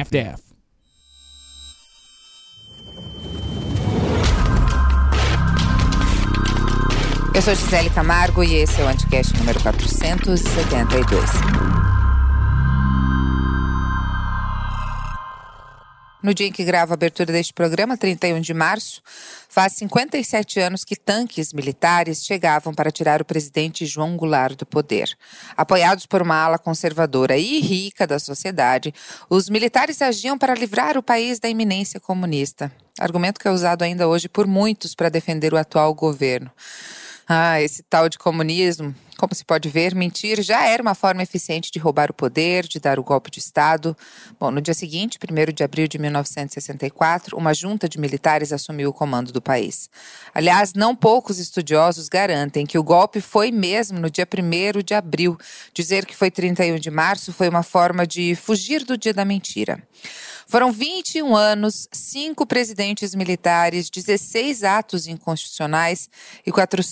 half-daff. Eu sou Gisele Camargo e esse é o Anticast número 472. No dia em que gravo a abertura deste programa, 31 de março, faz 57 anos que tanques militares chegavam para tirar o presidente João Goulart do poder. Apoiados por uma ala conservadora e rica da sociedade, os militares agiam para livrar o país da iminência comunista. Argumento que é usado ainda hoje por muitos para defender o atual governo. Esse tal de comunismo, como se pode ver, mentir já era uma forma eficiente de roubar o poder, de dar o golpe de Estado. Bom, no dia seguinte, 1º de abril de 1964, uma junta de militares assumiu o comando do país. Aliás, não poucos estudiosos garantem que o golpe foi mesmo no dia 1º de abril. Dizer que foi 31 de março foi uma forma de fugir do dia da mentira. Foram 21 anos, 5 presidentes militares, 16 atos inconstitucionais e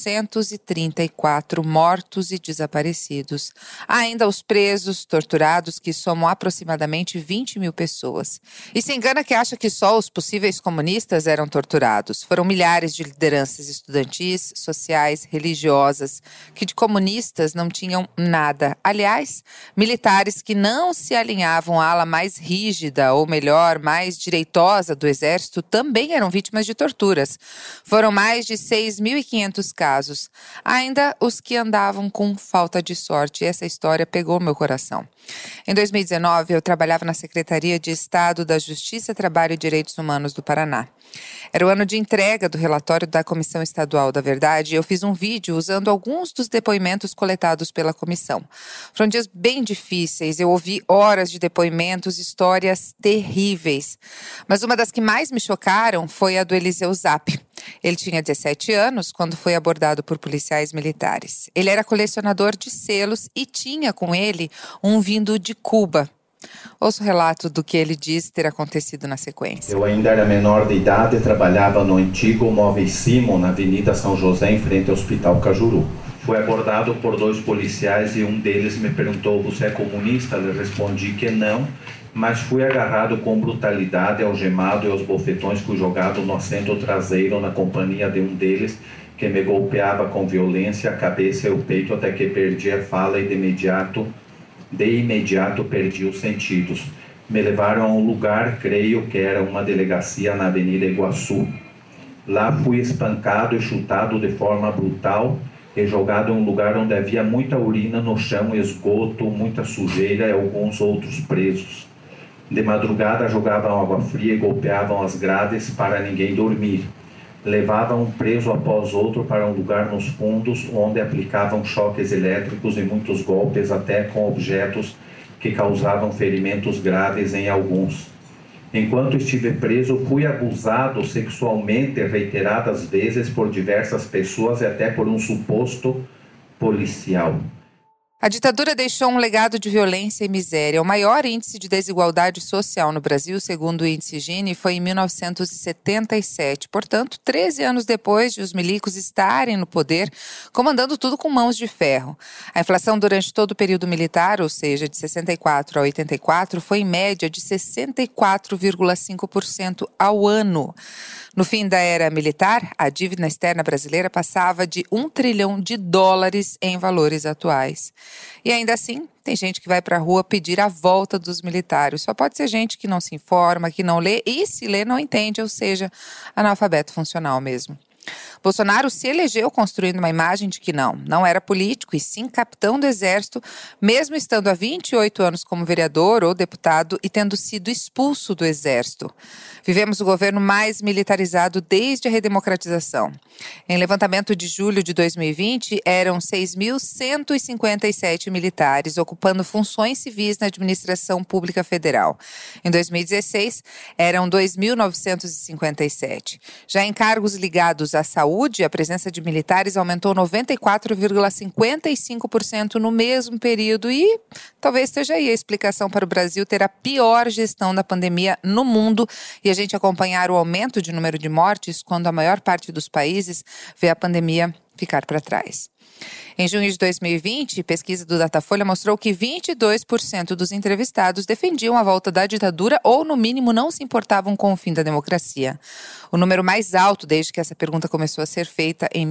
434 mortos e desaparecidos. Há ainda os presos, torturados, que somam aproximadamente 20 mil pessoas. E se engana que acha que só os possíveis comunistas eram torturados. Foram milhares de lideranças estudantis, sociais, religiosas, que de comunistas não tinham nada. Aliás, militares que não se alinhavam à ala mais rígida, ou melhor, mais direitosa do Exército, também eram vítimas de torturas. Foram mais de 6.500 casos. Ainda os que andavam com falta de sorte. Essa história pegou meu coração. Em 2019, eu trabalhava na Secretaria de Estado da Justiça, Trabalho e Direitos Humanos do Paraná. Era o ano de entrega do relatório da Comissão Estadual da Verdade e eu fiz um vídeo usando alguns dos depoimentos coletados pela comissão. Foram dias bem difíceis, eu ouvi horas de depoimentos, histórias terríveis. Mas uma das que mais me chocaram foi a do Eliseu Zap. Ele tinha 17 anos quando foi abordado por policiais militares. Ele era colecionador de selos e tinha com ele um vindo de Cuba. Ouça o relato do que ele diz ter acontecido na sequência. Eu ainda era menor de idade e trabalhava no antigo Móveis Simon, na Avenida São José, em frente ao Hospital Cajuru. Fui abordado por 2 policiais e um deles me perguntou: "Você é comunista?" Eu respondi que não, mas fui agarrado com brutalidade, algemado e aos bofetões fui jogado no assento traseiro na companhia de um deles, que me golpeava com violência a cabeça e o peito até que perdi a fala e de imediato perdi os sentidos. Me levaram a um lugar, creio que era uma delegacia na Avenida Iguaçu. Lá fui espancado e chutado de forma brutal e jogado em um lugar onde havia muita urina no chão, esgoto, muita sujeira e alguns outros presos. De madrugada jogavam água fria e golpeavam as grades para ninguém dormir. Levavam um preso após outro para um lugar nos fundos, onde aplicavam choques elétricos e muitos golpes, até com objetos que causavam ferimentos graves em alguns. Enquanto estive preso, fui abusado sexualmente reiteradas vezes por diversas pessoas e até por um suposto policial. A ditadura deixou um legado de violência e miséria. O maior índice de desigualdade social no Brasil, segundo o índice Gini, foi em 1977. Portanto, 13 anos depois de os milicos estarem no poder, comandando tudo com mãos de ferro. A inflação durante todo o período militar, ou seja, de 64 a 84, foi em média de 64,5% ao ano. No fim da era militar, a dívida externa brasileira passava de $1 trilhão em valores atuais. E ainda assim, tem gente que vai para a rua pedir a volta dos militares. Só pode ser gente que não se informa, que não lê e, se lê, não entende, ou seja, analfabeto funcional mesmo. Bolsonaro se elegeu construindo uma imagem de que não era político e sim capitão do Exército, mesmo estando há 28 anos como vereador ou deputado e tendo sido expulso do Exército. Vivemos o governo mais militarizado desde a redemocratização. Em levantamento de julho de 2020, eram 6.157 militares ocupando funções civis na administração pública federal. Em 2016, eram 2.957. Já em cargos ligados à saúde, a presença de militares aumentou 94,55% no mesmo período e talvez esteja aí a explicação para o Brasil ter a pior gestão da pandemia no mundo e a gente acompanhar o aumento de número de mortes quando a maior parte dos países vê a pandemia ficar para trás. Em junho de 2020, pesquisa do Datafolha mostrou que 22% dos entrevistados defendiam a volta da ditadura ou, no mínimo, não se importavam com o fim da democracia. O número mais alto desde que essa pergunta começou a ser feita em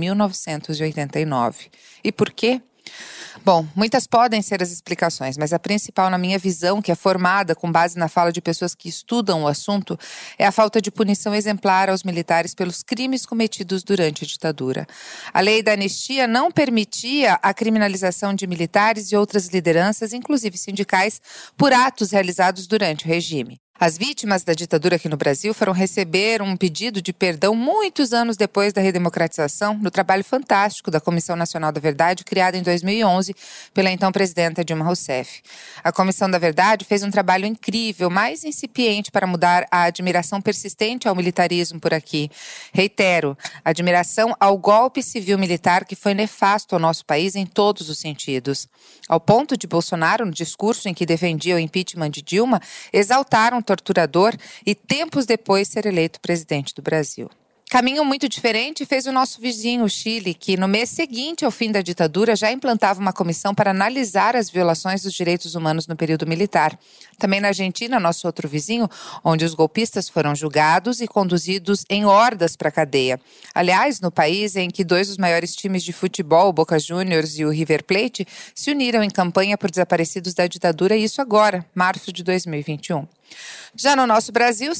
1989. E por quê? Bom, muitas podem ser as explicações, mas a principal, na minha visão, que é formada com base na fala de pessoas que estudam o assunto, é a falta de punição exemplar aos militares pelos crimes cometidos durante a ditadura. A lei da anistia não permitia a criminalização de militares e outras lideranças, inclusive sindicais, por atos realizados durante o regime. As vítimas da ditadura aqui no Brasil foram receber um pedido de perdão muitos anos depois da redemocratização, no trabalho fantástico da Comissão Nacional da Verdade, criada em 2011 pela então presidenta Dilma Rousseff. A Comissão da Verdade fez um trabalho incrível, mais incipiente para mudar a admiração persistente ao militarismo por aqui. Reitero, admiração ao golpe civil-militar que foi nefasto ao nosso país em todos os sentidos. Ao ponto de Bolsonaro, no discurso em que defendia o impeachment de Dilma, exaltar um torturador e tempos depois ser eleito presidente do Brasil. Caminho muito diferente fez o nosso vizinho, o Chile, que no mês seguinte ao fim da ditadura já implantava uma comissão para analisar as violações dos direitos humanos no período militar. Também na Argentina, nosso outro vizinho, onde os golpistas foram julgados e conduzidos em hordas para a cadeia. Aliás, no país em que dois dos maiores times de futebol, o Boca Juniors e o River Plate, se uniram em campanha por desaparecidos da ditadura, e isso agora, março de 2021. Já no nosso Brasil,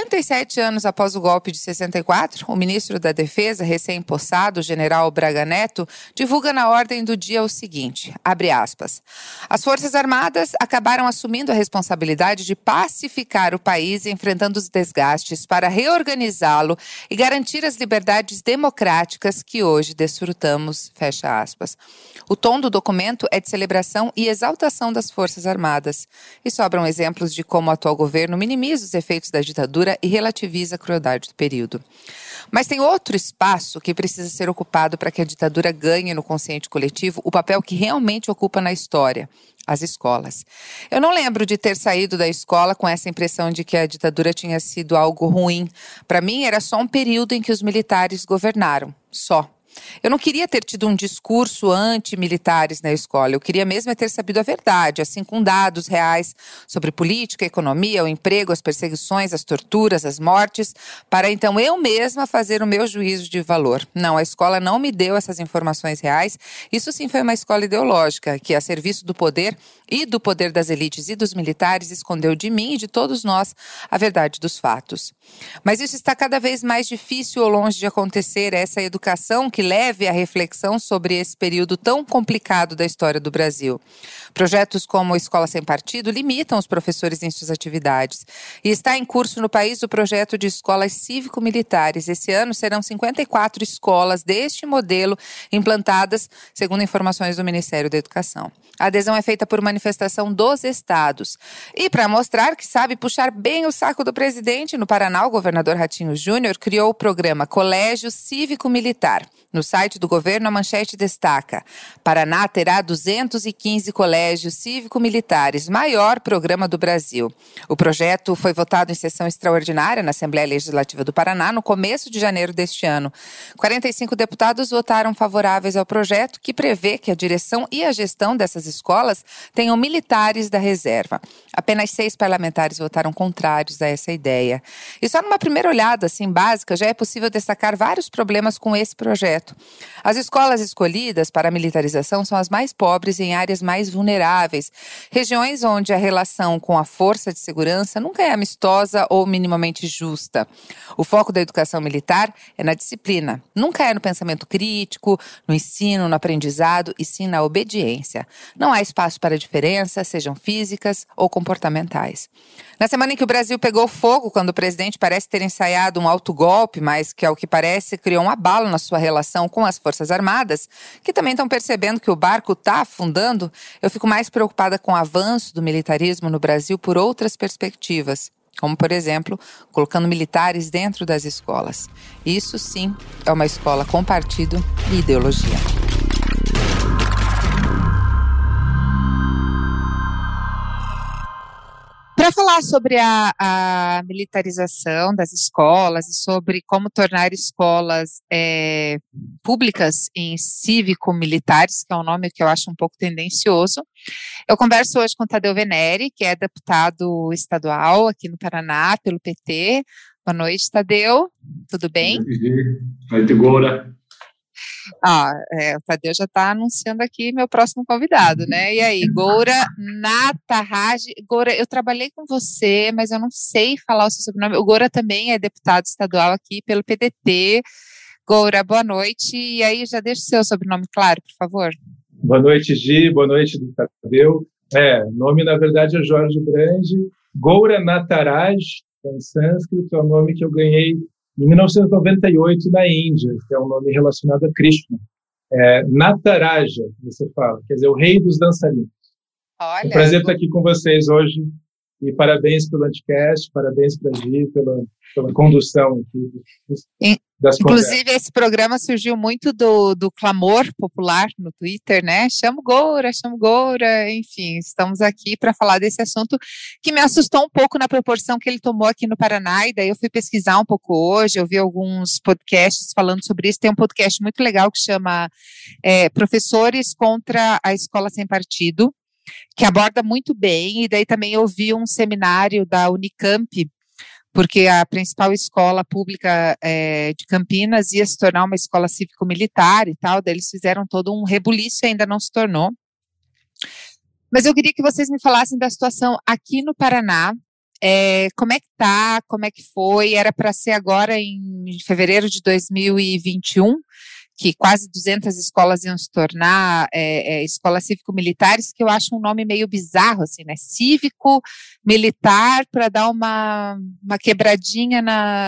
57 anos após o golpe de 64, o ministro da Defesa, recém-possado, o general Braga Neto, divulga na ordem do dia o seguinte, abre aspas, as Forças Armadas acabaram assumindo a responsabilidade de pacificar o país, enfrentando os desgastes para reorganizá-lo e garantir as liberdades democráticas que hoje desfrutamos, fecha aspas. O tom do documento é de celebração e exaltação das Forças Armadas. E sobram exemplos de como o atual governo minimiza os efeitos da ditadura e relativiza a crueldade do período. Mas tem outro espaço que precisa ser ocupado para que a ditadura ganhe no consciente coletivo o papel que realmente ocupa na história, as escolas. Eu não lembro de ter saído da escola com essa impressão de que a ditadura tinha sido algo ruim. Para mim, era só um período em que os militares governaram, só. Eu não queria ter tido um discurso anti-militares na escola. Eu queria mesmo ter sabido a verdade, assim com dados reais sobre política, economia, o emprego, as perseguições, as torturas, as mortes, para então eu mesma fazer o meu juízo de valor. Não, a escola não me deu essas informações reais. Isso sim foi uma escola ideológica, que a serviço do poder e do poder das elites e dos militares escondeu de mim e de todos nós a verdade dos fatos. Mas isso está cada vez mais difícil ou longe de acontecer, essa educação que leve à reflexão sobre esse período tão complicado da história do Brasil. Projetos como Escola Sem Partido limitam os professores em suas atividades. E está em curso no país o projeto de escolas cívico-militares. Esse ano serão 54 escolas deste modelo implantadas, segundo informações do Ministério da Educação. A adesão é feita por manifestação dos estados. E para mostrar que sabe puxar bem o saco do presidente, no Paraná, o governador Ratinho Júnior criou o programa Colégio Cívico-Militar. No site do governo, a manchete destaca: Paraná terá 215 colégios cívico-militares, maior programa do Brasil. O projeto foi votado em sessão extraordinária na Assembleia Legislativa do Paraná no começo de janeiro deste ano. 45 deputados votaram favoráveis ao projeto, que prevê que a direção e a gestão dessas escolas tenham militares da reserva. Apenas 6 parlamentares votaram contrários a essa ideia. E só numa primeira olhada, assim, básica, já é possível destacar vários problemas com esse projeto. As escolas escolhidas para a militarização são as mais pobres e em áreas mais vulneráveis, regiões onde a relação com a força de segurança nunca é amistosa ou minimamente justa. O foco da educação militar é na disciplina, nunca é no pensamento crítico, no ensino, no aprendizado e sim na obediência. Não há espaço para diferenças, sejam físicas ou comportamentais. Na semana em que o Brasil pegou fogo, quando o presidente parece ter ensaiado um autogolpe, mas que, ao que parece, criou um abalo na sua relação com as Forças Armadas, que também estão percebendo que o barco está afundando, eu fico mais preocupada com o avanço do militarismo no Brasil por outras perspectivas, como, por exemplo, colocando militares dentro das escolas. Isso, sim, é uma escola com partido e ideologia. Para falar sobre a militarização das escolas e sobre como tornar escolas públicas em cívico-militares, que é um nome que eu acho um pouco tendencioso, eu converso hoje com Tadeu Venere, que é deputado estadual aqui no Paraná, pelo PT. Boa noite, Tadeu. Tudo bem? Boa noite, Goura. O Tadeu já está anunciando aqui meu próximo convidado, né? E aí, Goura Nataraj. Goura, eu trabalhei com você, mas eu não sei falar o seu sobrenome. O Goura também é deputado estadual aqui pelo PDT. Goura, boa noite. E aí, já deixa o seu sobrenome claro, por favor. Boa noite, Gi. Boa noite, Tadeu. Nome, na verdade, é Jorge Brandi. Goura Nataraj, em sânscrito, é o nome que eu ganhei em 1998 na Índia, que é um nome relacionado a Krishna. Nataraja, você fala, quer dizer, o rei dos dançarinos. Olha, é um prazer estar aqui com vocês hoje e parabéns pelo Anticast, parabéns para a Gi pela condução aqui das conversas. Inclusive, esse programa surgiu muito do clamor popular no Twitter, né? Chamo Goura, enfim, estamos aqui para falar desse assunto que me assustou um pouco na proporção que ele tomou aqui no Paraná, e daí eu fui pesquisar um pouco hoje, eu vi alguns podcasts falando sobre isso. Tem um podcast muito legal que chama Professores contra a Escola Sem Partido, que aborda muito bem, e daí também eu vi um seminário da Unicamp, porque a principal escola pública de Campinas ia se tornar uma escola cívico-militar e tal, daí eles fizeram todo um rebuliço e ainda não se tornou. Mas eu queria que vocês me falassem da situação aqui no Paraná, como é que tá, como é que foi, era para ser agora em fevereiro de 2021, que quase 200 escolas iam se tornar escolas cívico-militares, que eu acho um nome meio bizarro, assim, né? Cívico-militar, para dar uma quebradinha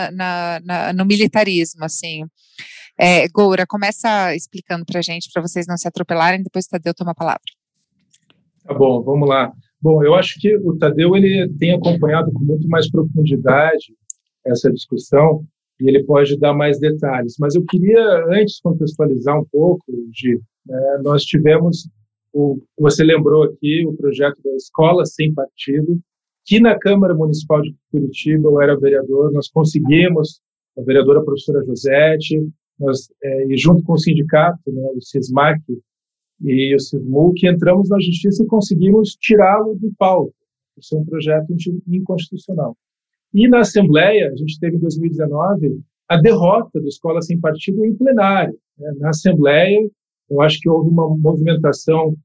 no militarismo, assim. Goura, começa explicando para a gente, para vocês não se atropelarem, depois o Tadeu toma a palavra. Tá bom, vamos lá. Bom, eu acho que o Tadeu ele tem acompanhado com muito mais profundidade essa discussão, e ele pode dar mais detalhes. Mas eu queria, antes, contextualizar um pouco, Gi. Nós tivemos, você lembrou aqui, o projeto da Escola Sem Partido, que na Câmara Municipal de Curitiba, eu era vereador, nós conseguimos, a vereadora professora Josete, e junto com o sindicato, né, o SISMAC e o SISMUC, entramos na Justiça e conseguimos tirá-lo de pauta, por ser um projeto inconstitucional. E na Assembleia, a gente teve em 2019 a derrota da Escola Sem Partido em plenário. Na Assembleia, eu acho que houve uma movimentação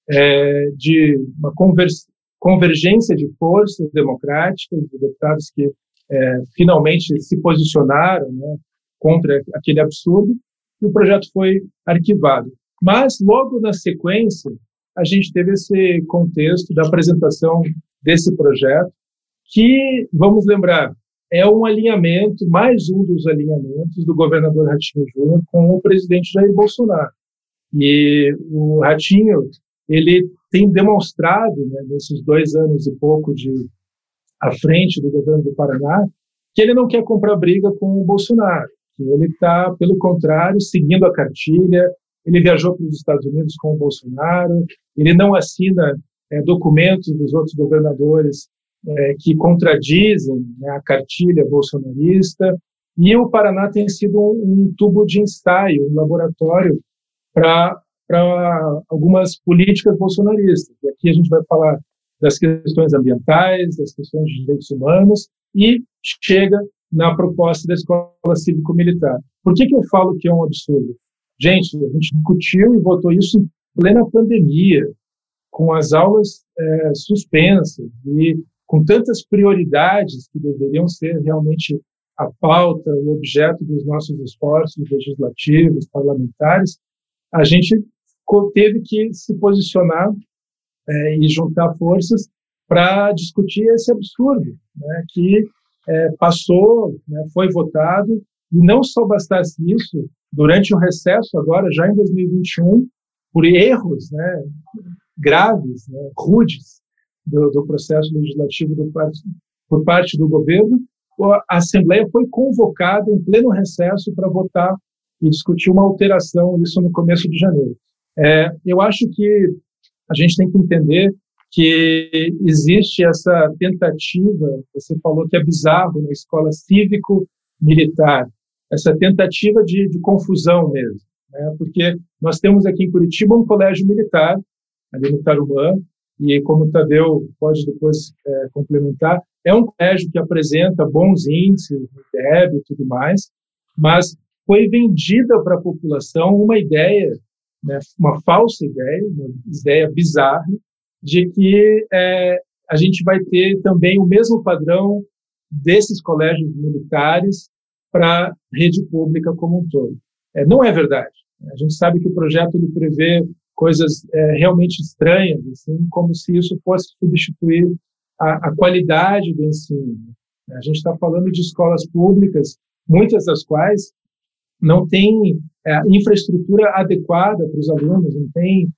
de uma convergência de forças democráticas, de deputados que finalmente se posicionaram, né, contra aquele absurdo, e o projeto foi arquivado. Mas, logo na sequência, a gente teve esse contexto da apresentação desse projeto, que, vamos lembrar, é um alinhamento, mais um dos alinhamentos do governador Ratinho Júnior com o presidente Jair Bolsonaro. E o Ratinho, ele tem demonstrado, né, nesses 2 anos e pouco à frente do governo do Paraná, que ele não quer comprar briga com o Bolsonaro, que ele está, pelo contrário, seguindo a cartilha. Ele viajou para os Estados Unidos com o Bolsonaro, ele não assina documentos dos outros governadores que contradizem, né, a cartilha bolsonarista, e o Paraná tem sido um tubo de ensaio, um laboratório para algumas políticas bolsonaristas. E aqui a gente vai falar das questões ambientais, das questões de direitos humanos, e chega na proposta da Escola Cívico-Militar. Por que eu falo que é um absurdo? Gente, a gente discutiu e votou isso em plena pandemia, com as aulas suspensas e com tantas prioridades que deveriam ser realmente a pauta, o objeto dos nossos esforços legislativos, parlamentares. A gente teve que se posicionar e juntar forças para discutir esse absurdo, né, que passou, né, foi votado, e não só bastasse isso, durante o recesso agora, já em 2021, por erros, né, graves, né, rudes, do processo legislativo por parte do governo, a Assembleia foi convocada em pleno recesso para votar e discutir uma alteração, isso no começo de janeiro. Eu acho que a gente tem que entender que existe essa tentativa, você falou que é bizarro, na escola cívico-militar, essa tentativa de confusão mesmo, né? Porque nós temos aqui em Curitiba um colégio militar, ali no Tarumã, e como o Tadeu pode depois complementar, é um colégio que apresenta bons índices no IDEB e tudo mais, mas foi vendida para a população uma ideia, né, uma falsa ideia, uma ideia bizarra, de que a gente vai ter também o mesmo padrão desses colégios militares para a rede pública como um todo. Não é verdade. A gente sabe que o projeto ele prevê coisas realmente estranhas, assim, como se isso fosse substituir a qualidade do ensino. A gente está falando de escolas públicas, muitas das quais não têm infraestrutura adequada para os alunos, não tem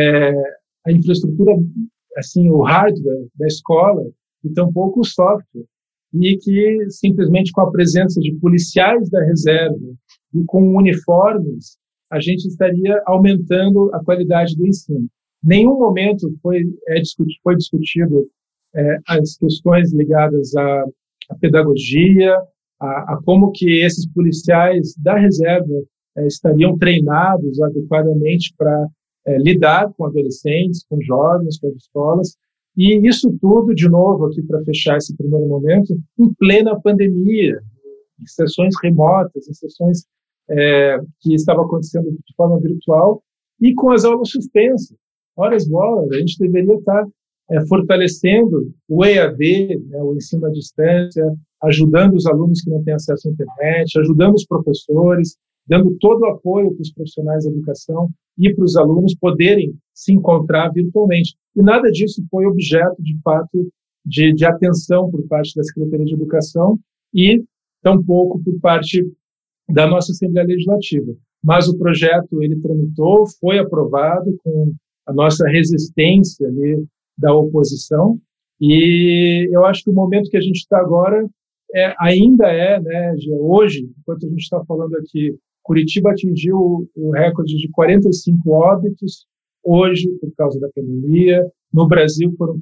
a infraestrutura, assim, o hardware da escola, e tampouco o software, e que simplesmente com a presença de policiais da reserva e com uniformes, a gente estaria aumentando a qualidade do ensino. Nenhum momento foi discutido as questões ligadas à pedagogia, a como que esses policiais da reserva estariam treinados adequadamente para lidar com adolescentes, com jovens, com as escolas. E isso tudo, de novo, aqui para fechar esse primeiro momento, em plena pandemia, em sessões remotas, em sessões que estavam acontecendo de forma virtual e com as aulas suspensas. Horas bolas, a gente deveria estar fortalecendo o EAD, né, o ensino à distância, ajudando os alunos que não têm acesso à internet, ajudando os professores, dando todo o apoio para os profissionais da educação e para os alunos poderem se encontrar virtualmente. E nada disso foi objeto, de fato, de atenção por parte da Secretaria de Educação e tampouco por parte da nossa Assembleia Legislativa. Mas o projeto, ele tramitou, foi aprovado com a nossa resistência ali da oposição, e eu acho que o momento que a gente está agora ainda né, hoje, enquanto a gente está falando aqui, Curitiba atingiu o recorde de 45 óbitos hoje por causa da pandemia. No Brasil foram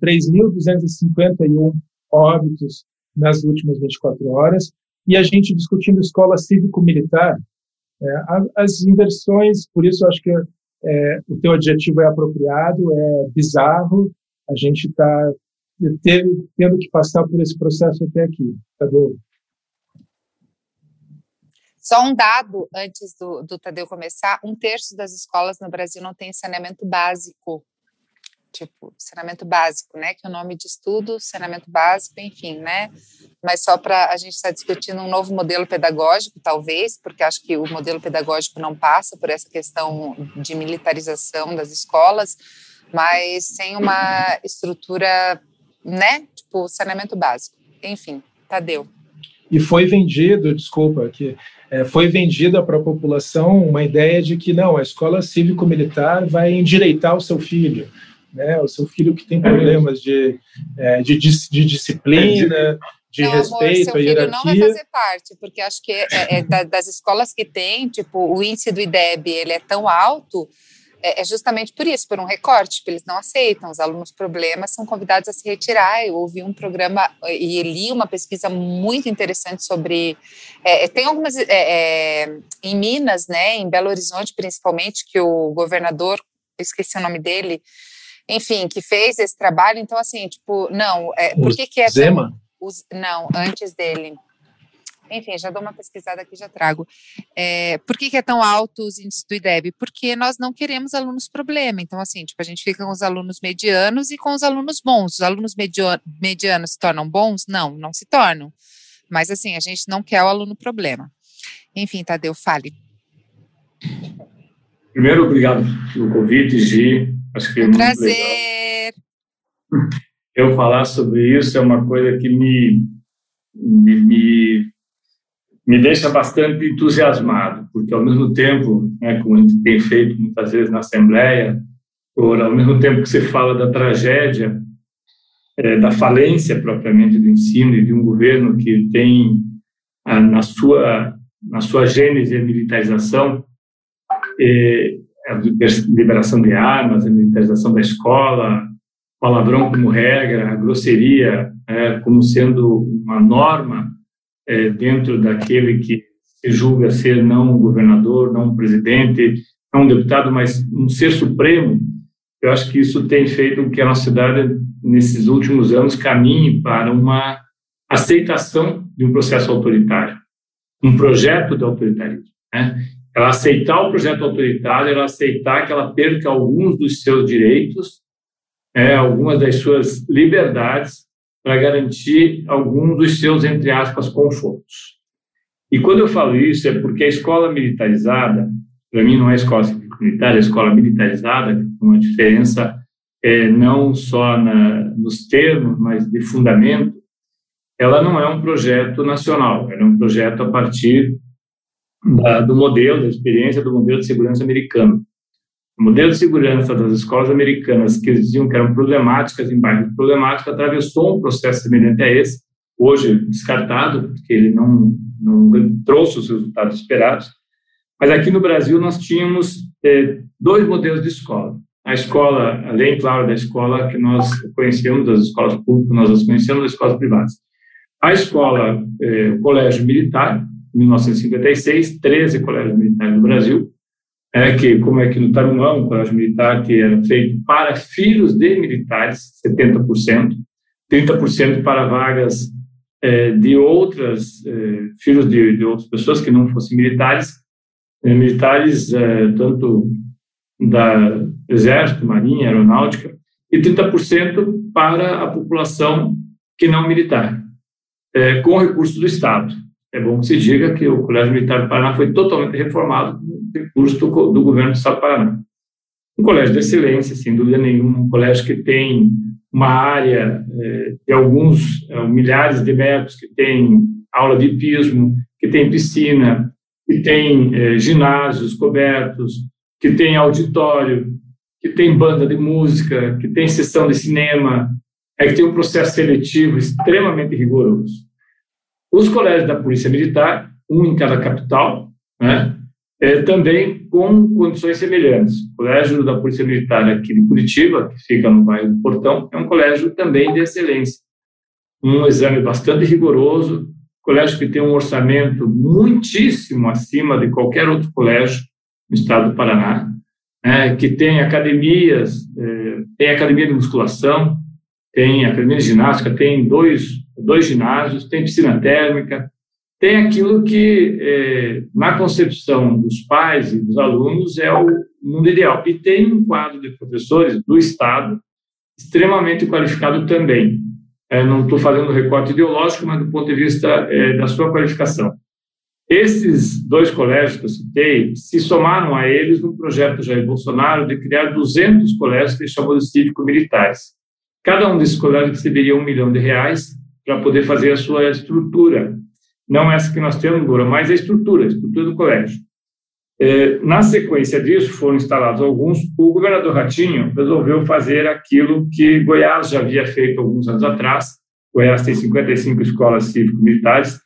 3.251 óbitos nas últimas 24 horas. E a gente discutindo escola cívico-militar, as inversões, por isso eu acho que o teu adjetivo é apropriado, é bizarro, a gente está tendo que passar por esse processo até aqui. Tadeu? Só um dado, antes do Tadeu começar, 1/3 das escolas no Brasil não tem saneamento básico. Tipo, saneamento básico, né? Que é o nome de estudo, saneamento básico, enfim, né? Mas só para a gente estar discutindo um novo modelo pedagógico, talvez, porque acho que o modelo pedagógico não passa por essa questão de militarização das escolas, mas sem uma estrutura, né? Tipo, saneamento básico. Enfim, Tadeu. E foi vendido, desculpa, que foi vendida para a população uma ideia de que não, a escola cívico-militar vai endireitar o seu filho, né? O seu filho que tem problemas de disciplina, de não, respeito amor, à hierarquia. Não vai fazer parte, porque acho que das escolas que tem, tipo, o índice do IDEB, ele é tão alto, justamente por isso, por um recorte, porque eles não aceitam, os alunos problemas são convidados a se retirar. Eu ouvi um programa e li uma pesquisa muito interessante sobre, tem algumas, em Minas, né, em Belo Horizonte principalmente, que o governador, eu esqueci o nome dele, enfim, que fez esse trabalho. Então, assim, tipo, não, por que é Zema? Não, antes dele. Enfim, já dou uma pesquisada aqui, já trago. Por que é tão alto os índices do IDEB? Porque nós não queremos alunos problema. Então, assim, tipo, a gente fica com os alunos medianos e com os alunos bons. Os alunos medianos se tornam bons? Não se tornam. Mas, assim, a gente não quer o aluno problema. Enfim, Tadeu, fale. Primeiro, obrigado pelo convite, Gi. Acho que é muito prazer. Legal. Eu falar sobre isso é uma coisa que me deixa bastante entusiasmado, porque ao mesmo tempo, né, como a gente tem feito muitas vezes na Assembleia, ao mesmo tempo que você fala da tragédia, da falência propriamente do ensino e de um governo que tem na sua gênese a militarização, a liberação de armas, a militarização da escola, palavrão como regra, a grosseria como sendo uma norma dentro daquele que se julga ser não um governador, não um presidente, não um deputado, mas um ser supremo. Eu acho que isso tem feito com que a nossa cidade, nesses últimos anos, caminhe para uma aceitação de um processo autoritário, um projeto de autoritarismo. Ela aceitar o projeto autoritário, ela aceitar que ela perca alguns dos seus direitos, algumas das suas liberdades, para garantir alguns dos seus, entre aspas, confortos. E quando eu falo isso, é porque a escola militarizada, para mim não é escola cívico-militar, é escola militarizada, que tem uma diferença não só nos termos, mas de fundamento. Ela não é um projeto nacional, ela é um projeto a partir do modelo, da experiência do modelo de segurança americano. O modelo de segurança das escolas americanas, que eles diziam que eram problemáticas, em bairros problemáticos, atravessou um processo semelhante a esse, hoje descartado, porque ele não trouxe os resultados esperados. Mas aqui no Brasil nós tínhamos 2 modelos de escola. A escola, além, claro, da escola que nós conhecemos, das escolas públicas, nós as conhecemos, das escolas privadas. A escola, o Colégio Militar, em 1956, 13 colégios militares no Brasil, que, como é aqui no Tarumã, um colégio militar que era feito para filhos de militares, 70%, 30% para vagas de outras, filhos de outras pessoas que não fossem militares, tanto da Exército, Marinha, Aeronáutica, e 30% para a população que não militar, com recursos do Estado. É bom que se diga que o Colégio Militar do Paraná foi totalmente reformado com recursos do governo do Estado do Paraná. Um colégio de excelência, sem dúvida nenhuma, um colégio que tem uma área de alguns milhares de metros, que tem aula de hipismo, que tem piscina, que tem ginásios cobertos, que tem auditório, que tem banda de música, que tem sessão de cinema, que tem um processo seletivo extremamente rigoroso. Os colégios da Polícia Militar, um em cada capital, também com condições semelhantes. O colégio da Polícia Militar aqui de Curitiba, que fica no bairro do Portão, é um colégio também de excelência. Um exame bastante rigoroso, colégio que tem um orçamento muitíssimo acima de qualquer outro colégio no estado do Paraná, que tem academias, tem academia de musculação, tem academia de ginástica, tem dois ginásios, tem piscina térmica, tem aquilo que, na concepção dos pais e dos alunos, é o mundo ideal. E tem um quadro de professores do Estado extremamente qualificado também. Não estou fazendo recorte ideológico, mas do ponto de vista da sua qualificação. Esses 2 colégios que eu citei se somaram a eles no projeto Jair Bolsonaro de criar 200 colégios que ele chamou de cívico-militares. Cada um desses colégios receberia R$1 milhão para poder fazer a sua estrutura. Não essa que nós temos agora, mas a estrutura do colégio. Na sequência disso, foram instalados alguns. O governador Ratinho resolveu fazer aquilo que Goiás já havia feito alguns anos atrás. Goiás tem 55 escolas cívico-militares.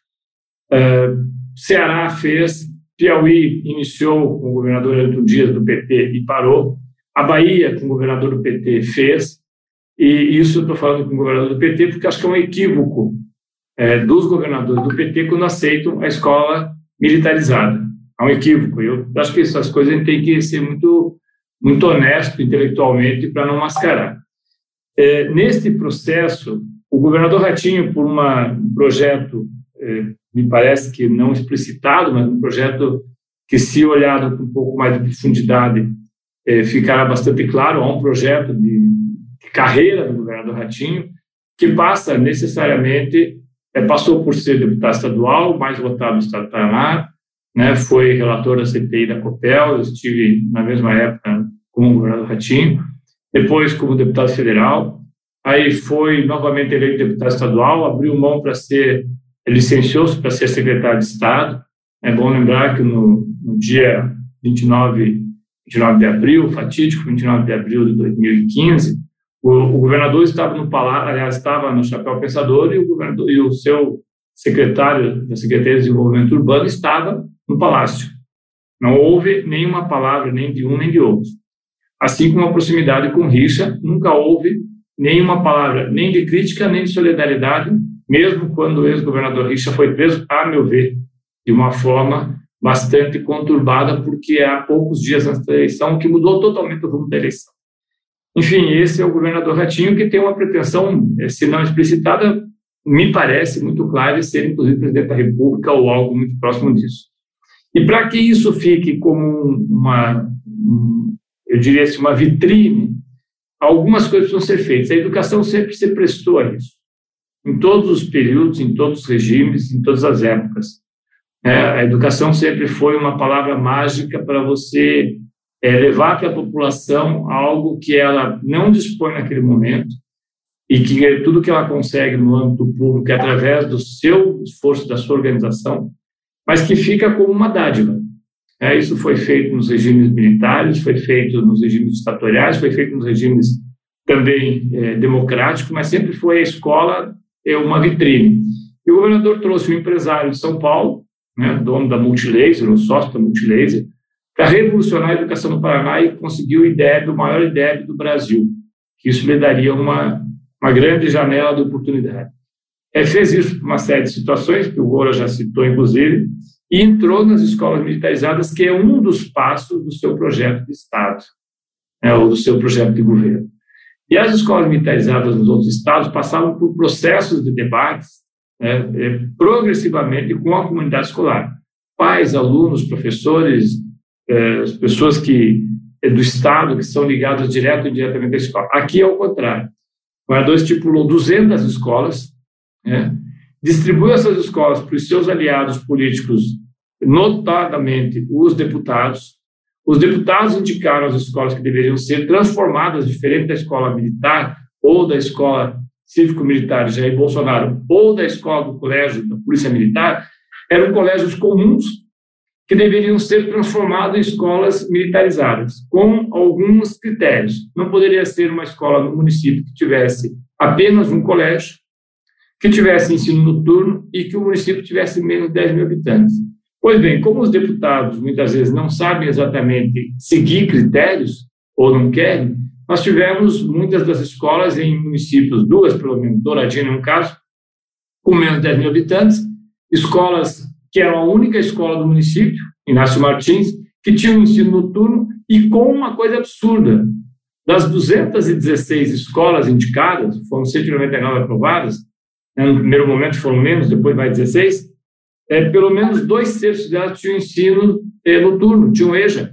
Ceará fez, Piauí iniciou com o governador Antônio Dias do PT e parou. A Bahia, com o governador do PT, fez. E isso eu estou falando com o governador do PT porque acho que é um equívoco dos governadores do PT quando aceitam a escola militarizada. É um equívoco. Eu acho que essas coisas a gente tem que ser muito, muito honesto intelectualmente para não mascarar. Neste processo, o governador Ratinho, por um projeto, me parece que não explicitado, mas um projeto que, se olhado com um pouco mais de profundidade, ficará bastante claro, há um projeto de carreira do governador Ratinho, que passa necessariamente, passou por ser deputado estadual, mais votado do estado do Paraná, foi relator da CPI da Copel, eu estive na mesma época como governador Ratinho, depois como deputado federal, aí foi novamente eleito deputado estadual, abriu mão licenciou-se para ser secretário de Estado. É bom lembrar que no dia 29 de abril, fatídico 29 de abril de 2015, o governador estava no palácio, aliás, estava no Chapéu Pensador, e o seu secretário da Secretaria de Desenvolvimento Urbano estava no palácio. Não houve nenhuma palavra, nem de um nem de outro. Assim como a proximidade com Richa, nunca houve nenhuma palavra, nem de crítica, nem de solidariedade, mesmo quando o ex-governador Richa foi preso, a meu ver, de uma forma bastante conturbada, porque há poucos dias antes da eleição, que mudou totalmente o rumo da eleição. Enfim, esse é o governador Ratinho, que tem uma pretensão, se não explicitada, me parece muito clara, de ser, inclusive, presidente da República ou algo muito próximo disso. E para que isso fique como eu diria assim, uma vitrine, algumas coisas precisam ser feitas. A educação sempre se prestou a isso, em todos os períodos, em todos os regimes, em todas as épocas. A educação sempre foi uma palavra mágica para você levar para a população algo que ela não dispõe naquele momento e que tudo que ela consegue no âmbito público é através do seu esforço, da sua organização, mas que fica como uma dádiva. Isso foi feito nos regimes militares, foi feito nos regimes ditatoriais, foi feito nos regimes também democráticos, mas sempre foi a escola uma vitrine. E o governador trouxe um empresário de São Paulo, dono da Multilaser, o sócio da Multilaser, para revolucionar a educação no Paraná e conseguiu o maior IDEB do Brasil, que isso lhe daria uma grande janela de oportunidade. Fez isso por uma série de situações, que o Gora já citou, inclusive, e entrou nas escolas militarizadas, que é um dos passos do seu projeto de Estado, ou do seu projeto de governo. E as escolas militarizadas nos outros estados passavam por processos de debates progressivamente com a comunidade escolar. Pais, alunos, professores, as pessoas do Estado que são ligadas direto e indiretamente à escola. Aqui é o contrário. O governador estipulou 200 escolas, distribuiu essas escolas para os seus aliados políticos, notadamente os deputados. Os deputados indicaram as escolas que deveriam ser transformadas, diferente da escola militar ou da escola cívico-militar de Jair Bolsonaro ou da escola do colégio da Polícia Militar, eram colégios comuns que deveriam ser transformados em escolas militarizadas, com alguns critérios. Não poderia ser uma escola no município que tivesse apenas um colégio, que tivesse ensino noturno e que o município tivesse menos de 10 mil habitantes. Pois bem, como os deputados muitas vezes não sabem exatamente seguir critérios, ou não querem, nós tivemos muitas das escolas em municípios, duas pelo menos, Douradina é um caso, com menos de 10 mil habitantes, escolas que eram a única escola do município, Inácio Martins, que tinha um ensino noturno e com uma coisa absurda. Das 216 escolas indicadas, foram 199 aprovadas, no primeiro momento foram menos, depois vai 16, pelo menos 2/3 delas tinham ensino noturno, tinham EJA.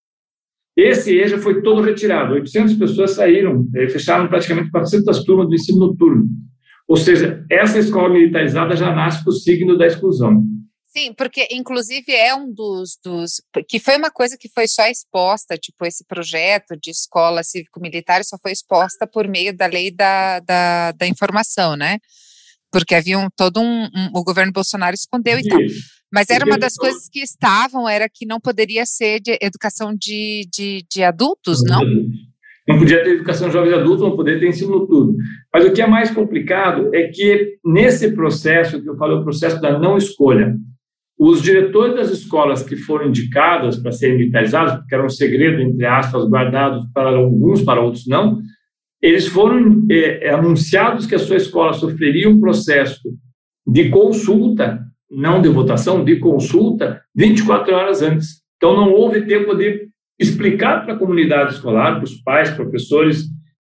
Esse EJA foi todo retirado, 800 pessoas saíram, fecharam praticamente 400 turmas do ensino noturno. Ou seja, essa escola militarizada já nasce com o signo da exclusão. Sim, porque inclusive é um dos que foi uma coisa que foi só exposta, tipo esse projeto de escola cívico-militar só foi exposta por meio da lei da informação, né? Porque havia o governo Bolsonaro escondeu e tal. Mas era uma das coisas que era que não poderia ser de educação de adultos, não? Não podia ter educação de jovens adultos, não poderia ter ensino noturno. Mas o que é mais complicado é que, nesse processo, que eu falei, o processo da não escolha, os diretores das escolas que foram indicadas para serem militarizados, porque era um segredo, entre aspas, guardado para alguns, para outros não, eles foram anunciados que a sua escola sofreria um processo de consulta, não de votação, de consulta, 24 horas antes. Então, não houve tempo de explicar para a comunidade escolar, para os pais, professores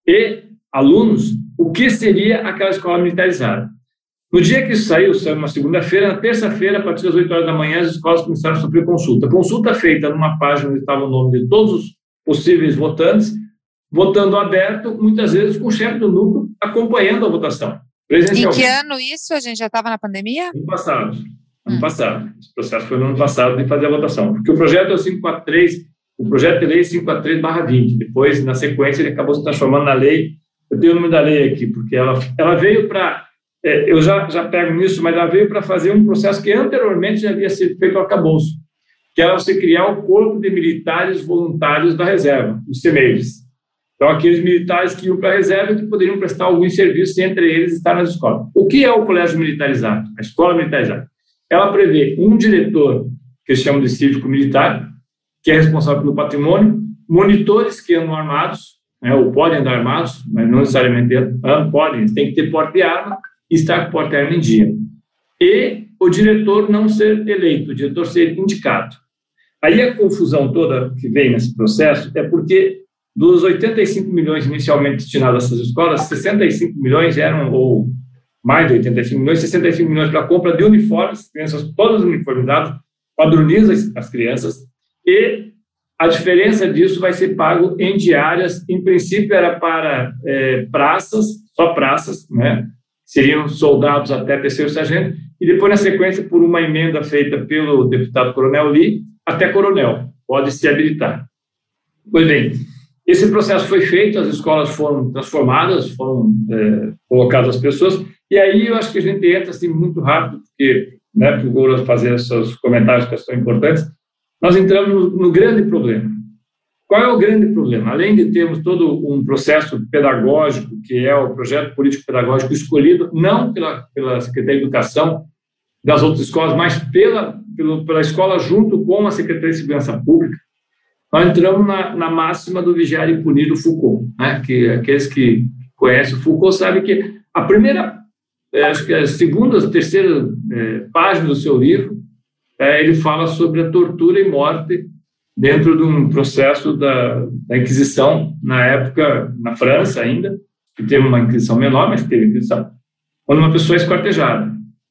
e alunos, o que seria aquela escola militarizada. No dia que isso saiu uma segunda-feira, na terça-feira, a partir das 8 horas da manhã, as escolas começaram a sofrer consulta. Consulta feita numa página onde estava o nome de todos os possíveis votantes, votando aberto, muitas vezes com o chefe do núcleo acompanhando a votação. Em que ano isso? A gente já estava na pandemia? Ano passado. Ano passado. Esse processo foi no ano passado de fazer a votação. Porque o projeto é o 543, o projeto de lei 543/20. Depois, na sequência, ele acabou se transformando na lei. Eu tenho o nome da lei aqui, porque ela veio para... eu já pego nisso, mas ela veio para fazer um processo que anteriormente já havia sido feito ao arcabouço, que era você criar o Corpo de Militares Voluntários da Reserva, os CMEIs. Então, aqueles militares que iam para a reserva que poderiam prestar alguns serviços, entre eles estar nas escolas. O que é o colégio militarizado? A escola militarizada. Ela prevê um diretor, que eles chamam de cívico-militar, que é responsável pelo patrimônio, monitores que andam armados, né, ou podem andar armados, mas não necessariamente podem, eles têm que ter porte de arma e estar com porte de arma em dia. E o diretor não ser eleito, o diretor ser indicado. Aí a confusão toda que vem nesse processo é porque dos 85 milhões inicialmente destinados a essas escolas, 65 milhões eram, ou mais de 85 milhões, 65 milhões para a compra de uniformes, as crianças todas uniformizadas, padroniza as crianças, e a diferença disso vai ser pago em diárias, em princípio era para praças, só praças, né? Seriam soldados até terceiro sargento, e depois, na sequência, por uma emenda feita pelo deputado Coronel Lee, até coronel, pode se habilitar. Pois bem, esse processo foi feito, as escolas foram transformadas, foram colocadas as pessoas, e aí eu acho que a gente entra assim, muito rápido, porque, né, para o Goura fazer seus comentários que são importantes, nós entramos no grande problema. Qual é o grande problema? Além de termos todo um processo pedagógico, que é o projeto político-pedagógico escolhido, não pela Secretaria de Educação das outras escolas, mas pela escola junto com a Secretaria de Segurança Pública, nós entramos na máxima do vigiar e punir do Foucault, né? Que aqueles que conhecem o Foucault sabem que a primeira, acho que a segunda, terceira página do seu livro, ele fala sobre a tortura e morte dentro de um processo da Inquisição, na época, na França ainda, que teve uma Inquisição menor, mas teve Inquisição, onde uma pessoa é esquartejada.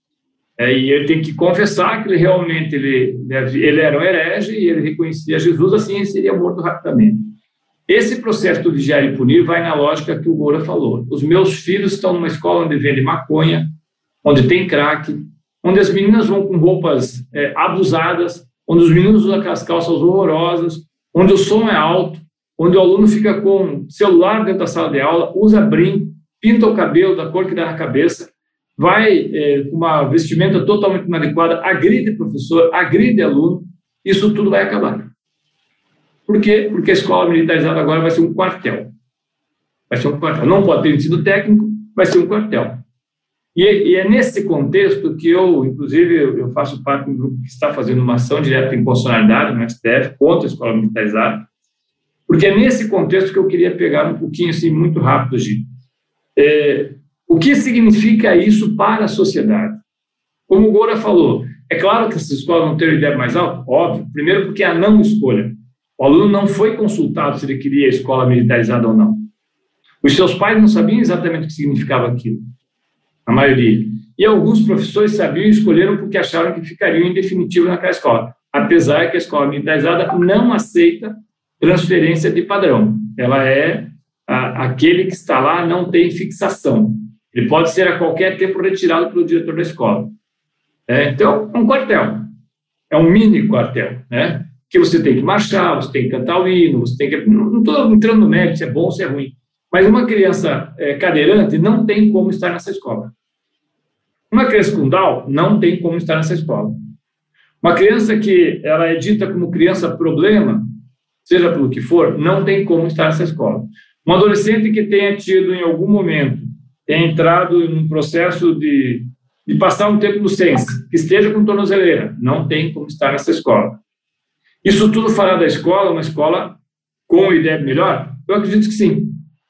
E ele tem que confessar que ele realmente ele era um herege e ele reconhecia Jesus, assim ele seria morto rapidamente. Esse processo do vigiar e punir vai na lógica que o Goura falou. Os meus filhos estão numa escola onde vende maconha, onde tem crack, onde as meninas vão com roupas abusadas, onde os meninos usam aquelas calças horrorosas, onde o som é alto, onde o aluno fica com celular dentro da sala de aula, usa brinco, pinta o cabelo da cor que dá na cabeça, vai com uma vestimenta totalmente inadequada, agride professor, agride aluno, isso tudo vai acabar. Por quê? Porque a escola militarizada agora vai ser um quartel. Vai ser um quartel. Não pode ter ensino técnico, vai ser um quartel. E é nesse contexto que eu faço parte de um grupo que está fazendo uma ação direta em constitucionalidade no STF contra a escola militarizada, porque é nesse contexto que eu queria pegar um pouquinho, assim, muito rápido, Gi. O que significa isso para a sociedade? Como o Goura falou, é claro que essas escolas vão ter o IDEB mais alto, óbvio, primeiro porque é a não escolha. O aluno não foi consultado se ele queria a escola militarizada ou não. Os seus pais não sabiam exatamente o que significava aquilo. A maioria. E alguns professores sabiam e escolheram porque acharam que ficariam em definitivo naquela escola, apesar que a escola militarizada não aceita transferência de padrão. Ela aquele que está lá não tem fixação. Ele pode ser a qualquer tempo retirado pelo diretor da escola. Então, é um quartel. É um mini quartel, né? Que você tem que marchar, você tem que cantar o hino, você tem que... Não estou entrando no mérito se é bom ou se é ruim. Mas uma criança cadeirante não tem como estar nessa escola. Uma criança com Down não tem como estar nessa escola. Uma criança que ela é dita como criança problema, seja pelo que for, não tem como estar nessa escola. Um adolescente que tenha tido em algum momento, tenha entrado em um processo de passar um tempo no SENS, que esteja com tornozeleira, não tem como estar nessa escola. Isso tudo fará da escola uma escola com IDEB melhor? Eu acredito que sim.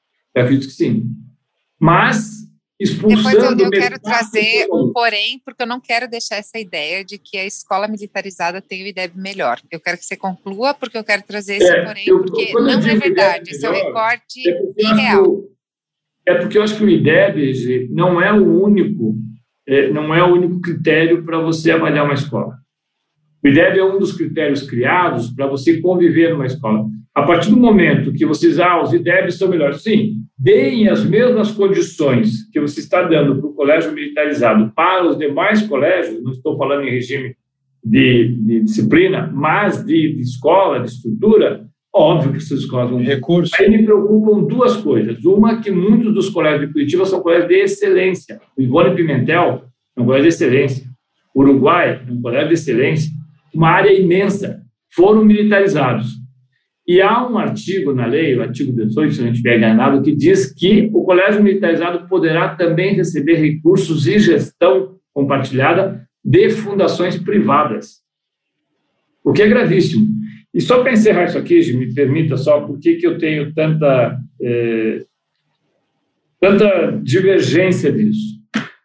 Mas, expulsando... Depois eu quero trazer um porém, porque eu não quero deixar essa ideia de que a escola militarizada tem o IDEB melhor. Eu quero que você conclua, porque eu quero trazer esse porém, porque não é verdade. Esse é um recorte irreal. Porque eu acho que o IDEB não é o único critério para você avaliar uma escola. O IDEB é um dos critérios criados para você conviver numa escola. A partir do momento que vocês, os IDEBs são melhores, sim, deem as mesmas condições que você está dando para o colégio militarizado para os demais colégios, não estou falando em regime de disciplina, mas de escola, de estrutura, óbvio que essas escolas vão ter recursos. Aí me preocupam duas coisas. Uma, que muitos dos colégios de Curitiba são colégios de excelência. O Ivone Pimentel é um colégio de excelência. O Uruguai é um colégio de excelência. Uma área imensa. Foram militarizados. E há um artigo na lei, o artigo 18, se não estiver enganado, que diz que o colégio militarizado poderá também receber recursos e gestão compartilhada de fundações privadas. O que é gravíssimo. E só para encerrar isso aqui, Gi, me permita só, por que eu tenho tanta divergência disso.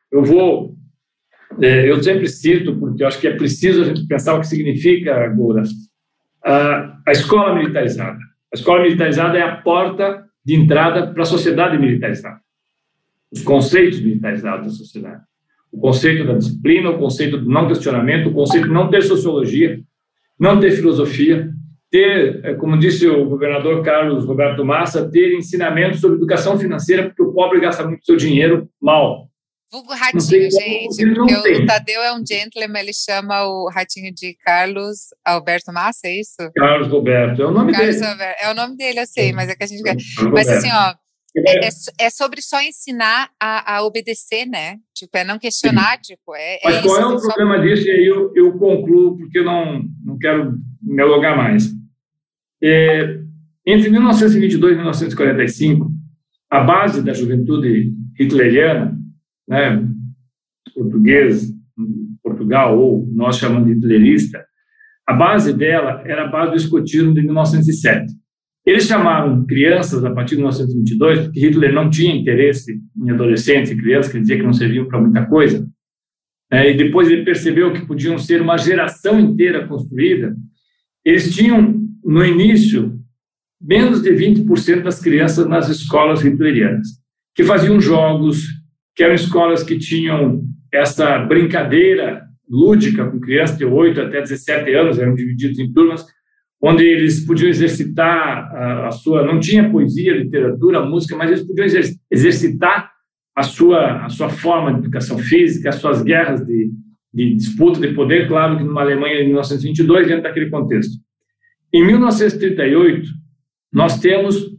Eu sempre cito, porque eu acho que é preciso a gente pensar o que significa, Goura, a escola militarizada. A escola militarizada é a porta de entrada para a sociedade militarizada. Os conceitos militarizados da sociedade. O conceito da disciplina, o conceito do não questionamento, o conceito de não ter sociologia, não ter filosofia, ter, como disse o governador Carlos Roberto Massa, ter ensinamentos sobre educação financeira, porque o pobre gasta muito seu dinheiro mal. Vulgo Ratinho, gente, porque o Tadeu é um gentleman, ele chama o Ratinho de Carlos Alberto Massa, é isso? Carlos Roberto, é o nome dele. É o nome dele, eu sei, mas é que a gente... Mas assim, ó, é sobre só ensinar a obedecer, né? Tipo, é não questionar, tipo, Mas qual é o problema disso? E aí eu concluo, porque eu não quero me alongar mais. Entre 1922 e 1945, a base da juventude hitleriana, né, português, Portugal, ou nós chamamos de hitlerista, a base dela era a base do escotismo de 1907. Eles chamaram crianças a partir de 1922, porque Hitler não tinha interesse em adolescentes e crianças, quer dizer que não serviam para muita coisa, e depois ele percebeu que podiam ser uma geração inteira construída. Eles tinham, no início, menos de 20% das crianças nas escolas hitlerianas, que faziam jogos, que eram escolas que tinham essa brincadeira lúdica com crianças de 8 até 17 anos, eram divididos em turmas, onde eles podiam exercitar a sua... Não tinha poesia, literatura, música, mas eles podiam exercitar a sua forma de educação física, as suas guerras de disputa de poder, claro que numa Alemanha de 1922, dentro daquele contexto. Em 1938, nós temos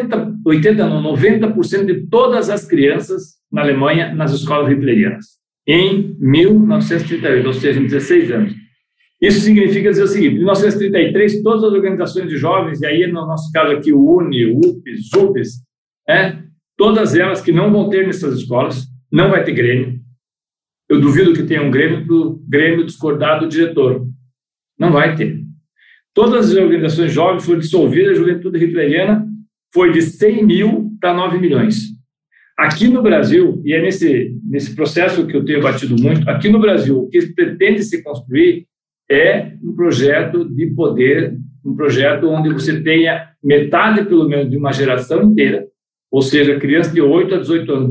90% de todas as crianças na Alemanha nas escolas hitlerianas. Em 1938, ou seja, em 16 anos. Isso significa dizer o seguinte: em 1933, todas as organizações de jovens, e aí no nosso caso aqui o UNE, o UPES, UPES, todas elas que não vão ter nessas escolas, não vai ter Grêmio. Eu duvido que tenha um Grêmio para o Grêmio discordar do diretor. Não vai ter. Todas as organizações jovens foram dissolvidas, a juventude hitleriana foi de 100 mil para 9 milhões. Aqui no Brasil, e é nesse processo que eu tenho batido muito, aqui no Brasil, o que pretende se construir é um projeto de poder, um projeto onde você tenha metade, pelo menos, de uma geração inteira, ou seja, crianças de 8 a 18 anos,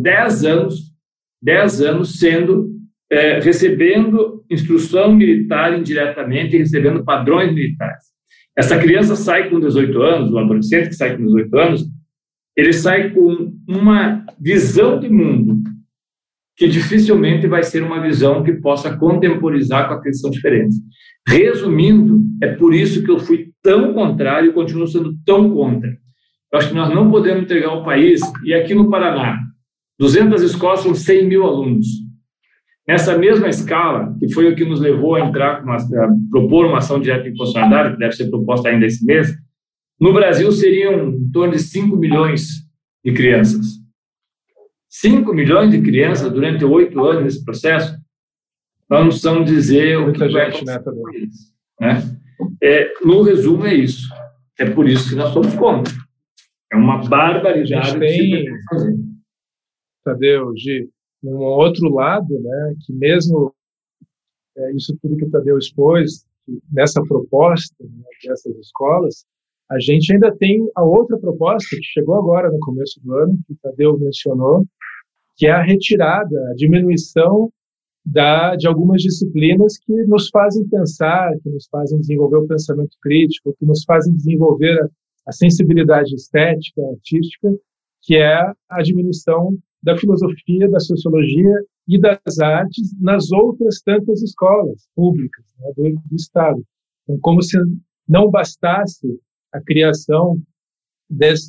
10 anos recebendo instrução militar indiretamente e recebendo padrões militares. Essa criança sai com 18 anos, o adolescente que sai com 18 anos, ele sai com uma visão de mundo que dificilmente vai ser uma visão que possa contemporizar com aqueles que são diferentes. Resumindo, é por isso que eu fui tão contrário e continuo sendo tão contra. Eu acho que nós não podemos entregar o país, e aqui no Paraná, 200 escolas são 100 mil alunos. Nessa mesma escala, que foi o que nos levou a propor uma ação direta de inconstitucionalidade, que deve ser proposta ainda esse mês, no Brasil seriam em torno de 5 milhões de crianças. 5 milhões de crianças durante 8 anos nesse processo, nós não precisamos dizer o que vai acontecer com eles, né? No resumo, é isso. É por isso que nós somos contra. É uma barbaridade que se pretende fazer. Tadeu, Gi, um outro lado, né, que mesmo isso tudo que o Tadeu expôs, nessa proposta, né, dessas escolas, a gente ainda tem a outra proposta que chegou agora no começo do ano, que o Tadeu mencionou, que é a retirada, a diminuição de algumas disciplinas que nos fazem pensar, que nos fazem desenvolver o pensamento crítico, que nos fazem desenvolver a sensibilidade estética, artística, que é a diminuição da filosofia, da sociologia e das artes nas outras tantas escolas públicas, né, do Estado. Então, como se não bastasse a criação desta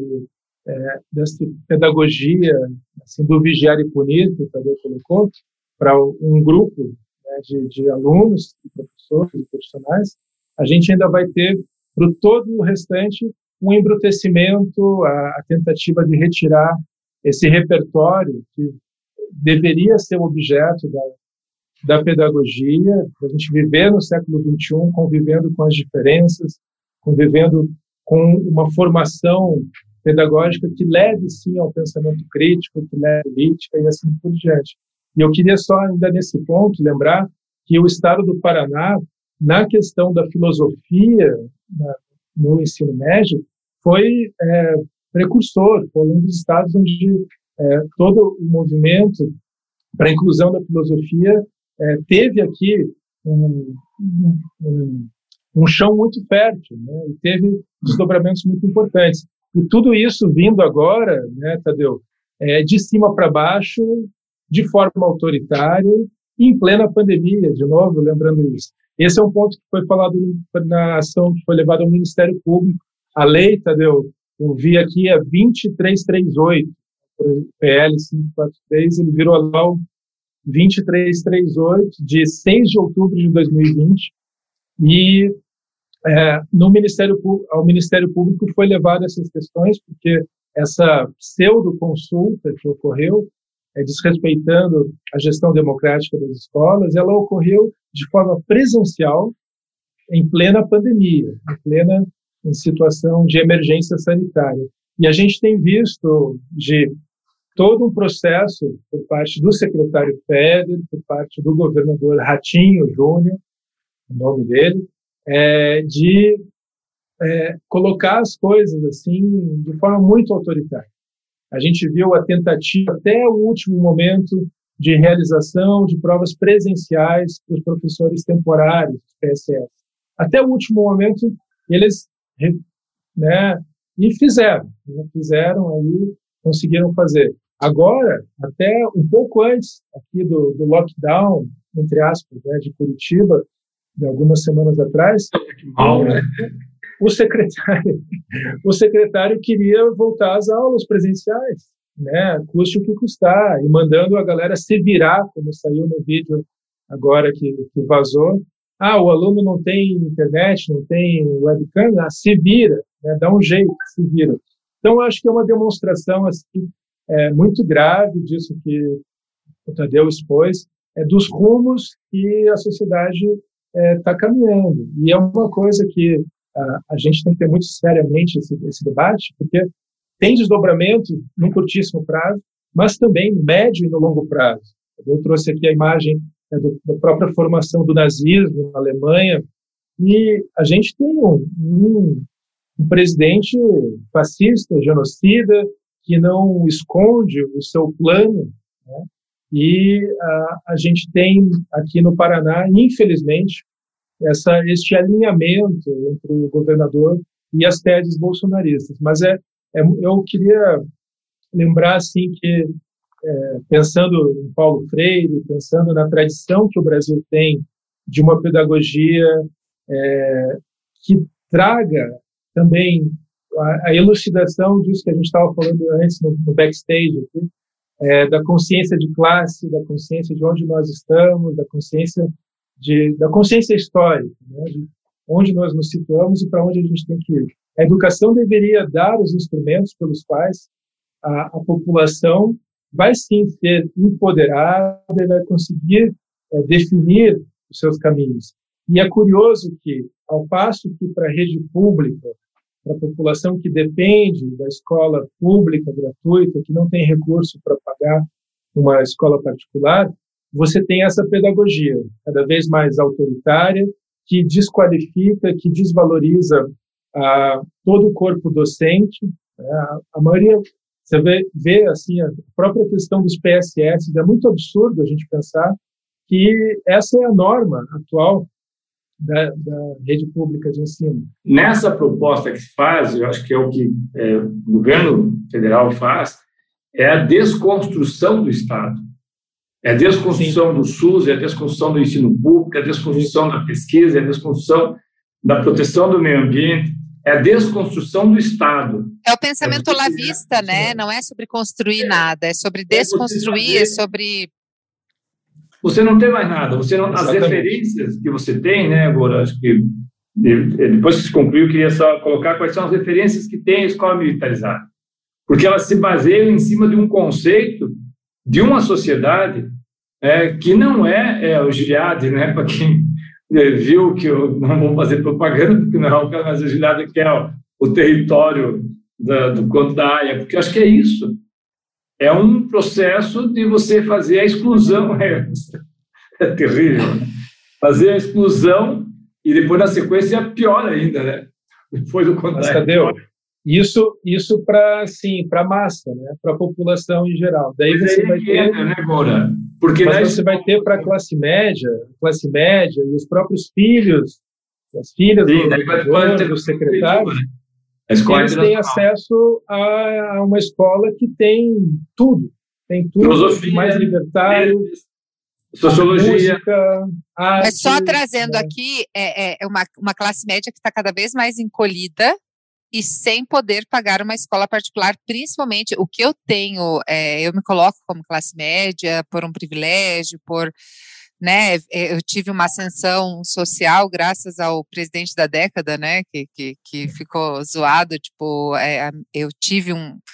pedagogia assim, do vigiar e punir, que o Tadeu colocou, para um grupo, né, de alunos, de professores, de profissionais, a gente ainda vai ter, para todo o restante, um embrutecimento, a tentativa de retirar esse repertório que deveria ser objeto da pedagogia, para a gente viver no século XXI, convivendo com as diferenças, convivendo com uma formação pedagógica que leve, sim, ao pensamento crítico, que leve à política e assim por diante. E eu queria só, ainda nesse ponto, lembrar que o Estado do Paraná, na questão da filosofia no ensino médio, foi precursor, foi um dos estados onde todo o movimento para a inclusão da filosofia teve aqui um chão muito fértil, né? E teve desdobramentos muito importantes. E tudo isso vindo agora, né, Tadeu, de cima para baixo, de forma autoritária, em plena pandemia, de novo, lembrando isso. Esse é um ponto que foi falado na ação que foi levada ao Ministério Público. A lei, Tadeu, eu vi aqui, é 2338, o PL 543, ele virou lá o 2338, de 6 de outubro de 2020, e ao Ministério Público foi levado essas questões, porque essa pseudo-consulta que ocorreu, desrespeitando a gestão democrática das escolas, ela ocorreu de forma presencial, em plena pandemia, em situação de emergência sanitária. E a gente tem visto de todo um processo por parte do secretário Feder, por parte do governador Ratinho Júnior, o nome dele, de colocar as coisas assim de forma muito autoritária. A gente viu a tentativa até o último momento de realização de provas presenciais para os professores temporários, PSS. Até o último momento, eles e fizeram aí, conseguiram fazer. Agora, até um pouco antes aqui do lockdown, entre aspas, de Curitiba, de algumas semanas atrás, o secretário queria voltar às aulas presenciais, né, custe o que custar, e mandando a galera se virar, como saiu no vídeo agora que vazou. O aluno não tem internet, não tem webcam, se vira, né, dá um jeito, se vira. Então, eu acho que é uma demonstração assim, muito grave disso que o Tadeu expôs, dos rumos que a sociedade está caminhando. E é uma coisa que a gente tem que ter muito seriamente esse debate, porque tem desdobramento num curtíssimo prazo, mas também no médio e no longo prazo. Eu trouxe aqui a imagem da própria formação do nazismo na Alemanha, e a gente tem um presidente fascista, genocida, que não esconde o seu plano, né? E a gente tem aqui no Paraná, infelizmente, este alinhamento entre o governador e as teses bolsonaristas. Mas eu queria lembrar assim que, pensando em Paulo Freire, pensando na tradição que o Brasil tem de uma pedagogia que traga também a elucidação disso que a gente estava falando antes no backstage aqui, da consciência de classe, da consciência de onde nós estamos, da consciência histórica, né, de onde nós nos situamos e para onde a gente tem que ir. A educação deveria dar os instrumentos pelos quais a população vai sim ser empoderada e vai conseguir definir os seus caminhos. E é curioso que, ao passo que para a rede pública, para a população que depende da escola pública gratuita, que não tem recurso para pagar uma escola particular, você tem essa pedagogia cada vez mais autoritária, que desqualifica, que desvaloriza todo o corpo docente. A maioria, você vê assim, a própria questão dos PSS, é muito absurdo a gente pensar que essa é a norma atual da rede pública de ensino. Nessa proposta que se faz, eu acho que é o que o governo federal faz, é a desconstrução do Estado. É a desconstrução do SUS, é a desconstrução do ensino público, é a desconstrução da pesquisa, é a desconstrução da proteção do meio ambiente, é a desconstrução do Estado. É o pensamento lavista, né? Não é sobre construir nada, é sobre desconstruir, é sobre... Você não tem mais nada, as referências que você tem, né, agora, acho que depois que se concluiu, eu queria só colocar quais são as referências que tem a escola militarizada, porque elas se baseiam em cima de um conceito de uma sociedade que não é o Gilead, né, para quem viu que eu não vou fazer propaganda, porque não é o Canais da Gilhada que é o território do Conto da Aia, porque eu acho que é isso. É um processo de você fazer a exclusão, é terrível, né? Fazer a exclusão e depois, na sequência, é pior ainda, né? Depois do contrário. Tadeu, isso para a massa, né? Para a população em geral. Daí você vai ter, né, Moura? Porque mas você vai ter para a classe média e os próprios filhos, as filhas do secretário, eles têm acesso a uma escola que tem tudo, filosofia, mais libertário, sociologia, música, arte. Mas só trazendo aqui, uma classe média que está cada vez mais encolhida e sem poder pagar uma escola particular, principalmente o que eu tenho, eu me coloco como classe média por um privilégio, né, eu tive uma ascensão social graças ao presidente da década, né, que ficou zoado, tipo, eu tive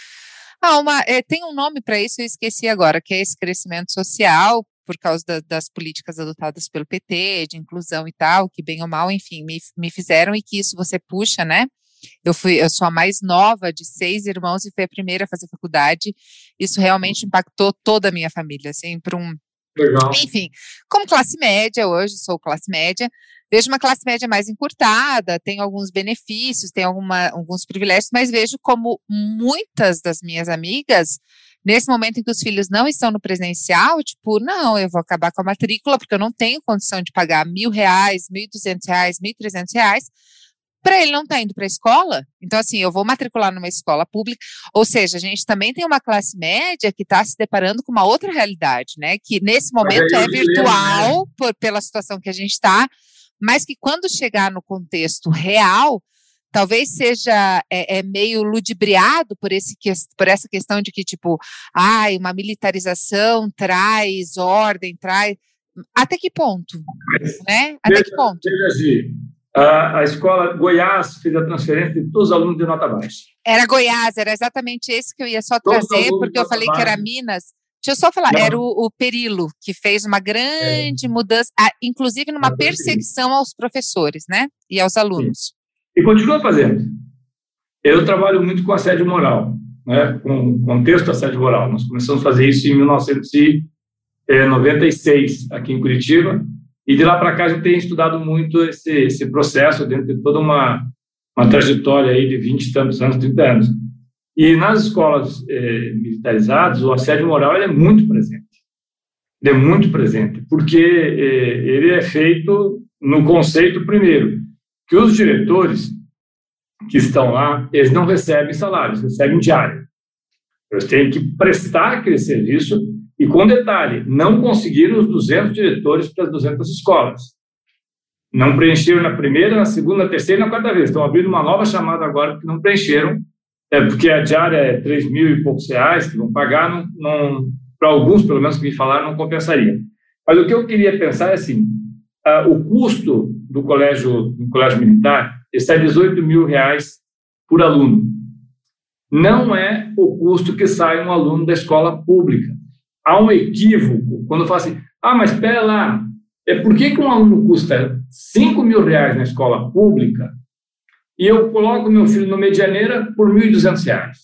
tem um nome para isso, eu esqueci agora, que é esse crescimento social, por causa das políticas adotadas pelo PT, de inclusão e tal, que bem ou mal, enfim, me fizeram, e que isso você puxa, né, eu sou a mais nova de 6 irmãos e fui a primeira a fazer faculdade, isso realmente impactou toda a minha família, assim, Legal. Enfim, como classe média, hoje sou classe média, vejo uma classe média mais encurtada, tem alguns benefícios, tem alguns privilégios, mas vejo como muitas das minhas amigas, nesse momento em que os filhos não estão no presencial, tipo, não, eu vou acabar com a matrícula, porque eu não tenho condição de pagar R$1.000, R$1.200, R$1.300, para ele não estar indo para a escola. Então, assim, eu vou matricular numa escola pública, ou seja, a gente também tem uma classe média que está se deparando com uma outra realidade, né, que nesse momento é virtual, pela situação que a gente está, mas que quando chegar no contexto real, talvez seja meio ludibriado por essa questão de que, tipo, uma militarização traz ordem, até que ponto, né? Até que ponto? A escola Goiás fez a transferência de todos os alunos de nota baixa. Era Goiás, era exatamente esse que eu ia só trazer, porque eu falei que era Minas. Deixa eu só falar, era o Perilo, que fez uma grande mudança, inclusive numa perseguição aos professores, né? E aos alunos. Sim. E continua fazendo. Eu trabalho muito com assédio moral, né? Com o contexto do assédio moral. Nós começamos a fazer isso em 1996, aqui em Curitiba. E de lá para cá a gente tem estudado muito esse processo dentro de toda uma trajetória aí de 20 e tantos anos, 30 anos. E nas escolas militarizadas, o assédio moral ele é muito presente. Ele é muito presente, porque ele é feito no conceito, primeiro, que os diretores que estão lá, eles não recebem salários, recebem diária. Eles têm que prestar aquele serviço. E com detalhe, não conseguiram os 200 diretores para as 200 escolas. Não preencheram na primeira, na segunda, na terceira e na quarta vez. Estão abrindo uma nova chamada agora porque não preencheram, porque a diária é 3.000 e poucos reais que vão pagar, para alguns, pelo menos que me falaram, não compensaria. Mas o que eu queria pensar é assim, o custo do colégio militar está R$18.000 por aluno. Não é o custo que sai um aluno da escola pública. Há um equívoco quando fala assim, mas espera lá, por que um aluno custa R$5.000 na escola pública e eu coloco meu filho no Medianeira por R$1.200?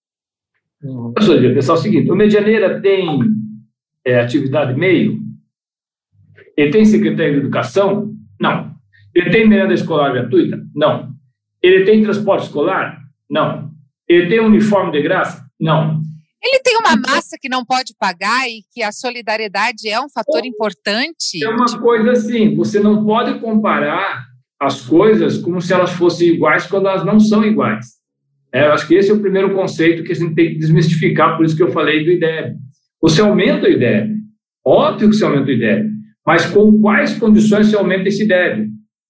Eu só devia pensar o seguinte, o Medianeira tem atividade meio? Ele tem secretaria de educação? Não. Ele tem merenda escolar gratuita? Não. Ele tem transporte escolar? Não. Ele tem uniforme de graça? Não. Ele tem uma massa que não pode pagar e que a solidariedade é um fator importante. É uma coisa assim, você não pode comparar as coisas como se elas fossem iguais quando elas não são iguais. Eu acho que esse é o primeiro conceito que a gente tem que desmistificar, por isso que eu falei do IDEB. Você aumenta o IDEB, óbvio que você aumenta o IDEB, mas com quais condições você aumenta esse IDEB?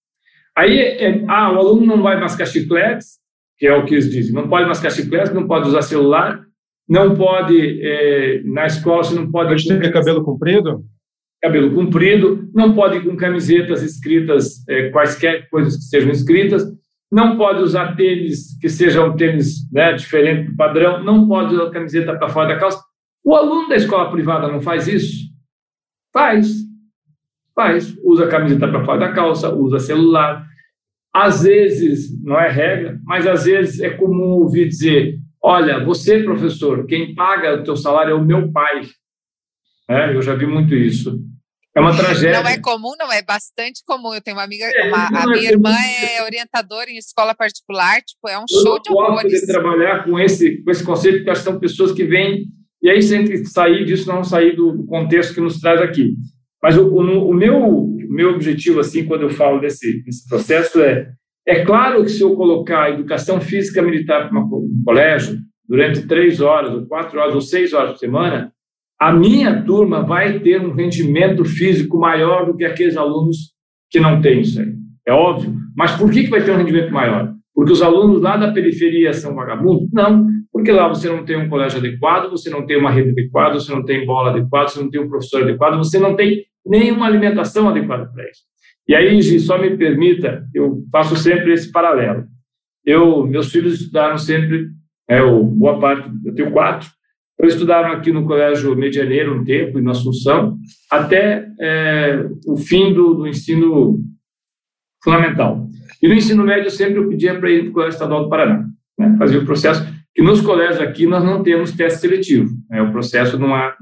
Aí, o aluno não vai mascar chicletes, que é o que eles dizem, não pode mascar chicletes, não pode usar celular, não pode, na escola, você não pode... Pode ter cabelo comprido? Cabelo comprido, não pode ir com camisetas escritas, quaisquer coisas que sejam escritas, não pode usar tênis que sejam tênis, né, diferente do padrão, não pode usar camiseta para fora da calça. O aluno da escola privada não faz isso? Faz. Faz, usa a camiseta para fora da calça, usa celular. Às vezes, não é regra, mas às vezes é comum ouvir dizer, olha, você, professor, quem paga o teu salário é o meu pai. Eu já vi muito isso. É uma tragédia. Não é comum, não, é bastante comum. Eu tenho uma amiga, a minha irmã é orientadora em escola particular, tipo, é um show de horrores. Eu gosto de trabalhar com esse conceito, porque são pessoas que vêm, e aí se a gente sair disso, não sair do contexto que nos traz aqui. Mas o meu objetivo, assim, quando eu falo desse processo, é claro que se eu colocar a educação física militar para um colégio, durante 3 horas, ou 4 horas, ou 6 horas por semana, a minha turma vai ter um rendimento físico maior do que aqueles alunos que não têm isso aí. É óbvio. Mas por que vai ter um rendimento maior? Porque os alunos lá da periferia são vagabundos? Não, porque lá você não tem um colégio adequado, você não tem uma rede adequada, você não tem bola adequada, você não tem um professor adequado, você não tem nenhuma alimentação adequada para isso. E aí, Gi, só me permita, eu faço sempre esse paralelo. Meus filhos estudaram sempre, boa parte, eu tenho 4, eles estudaram aqui no Colégio Medianeiro um tempo, em Assunção, até o fim do ensino fundamental. E no ensino médio sempre eu pedia para ir para o Colégio Estadual do Paraná, né, fazer o processo, que nos colégios aqui nós não temos teste seletivo. O processo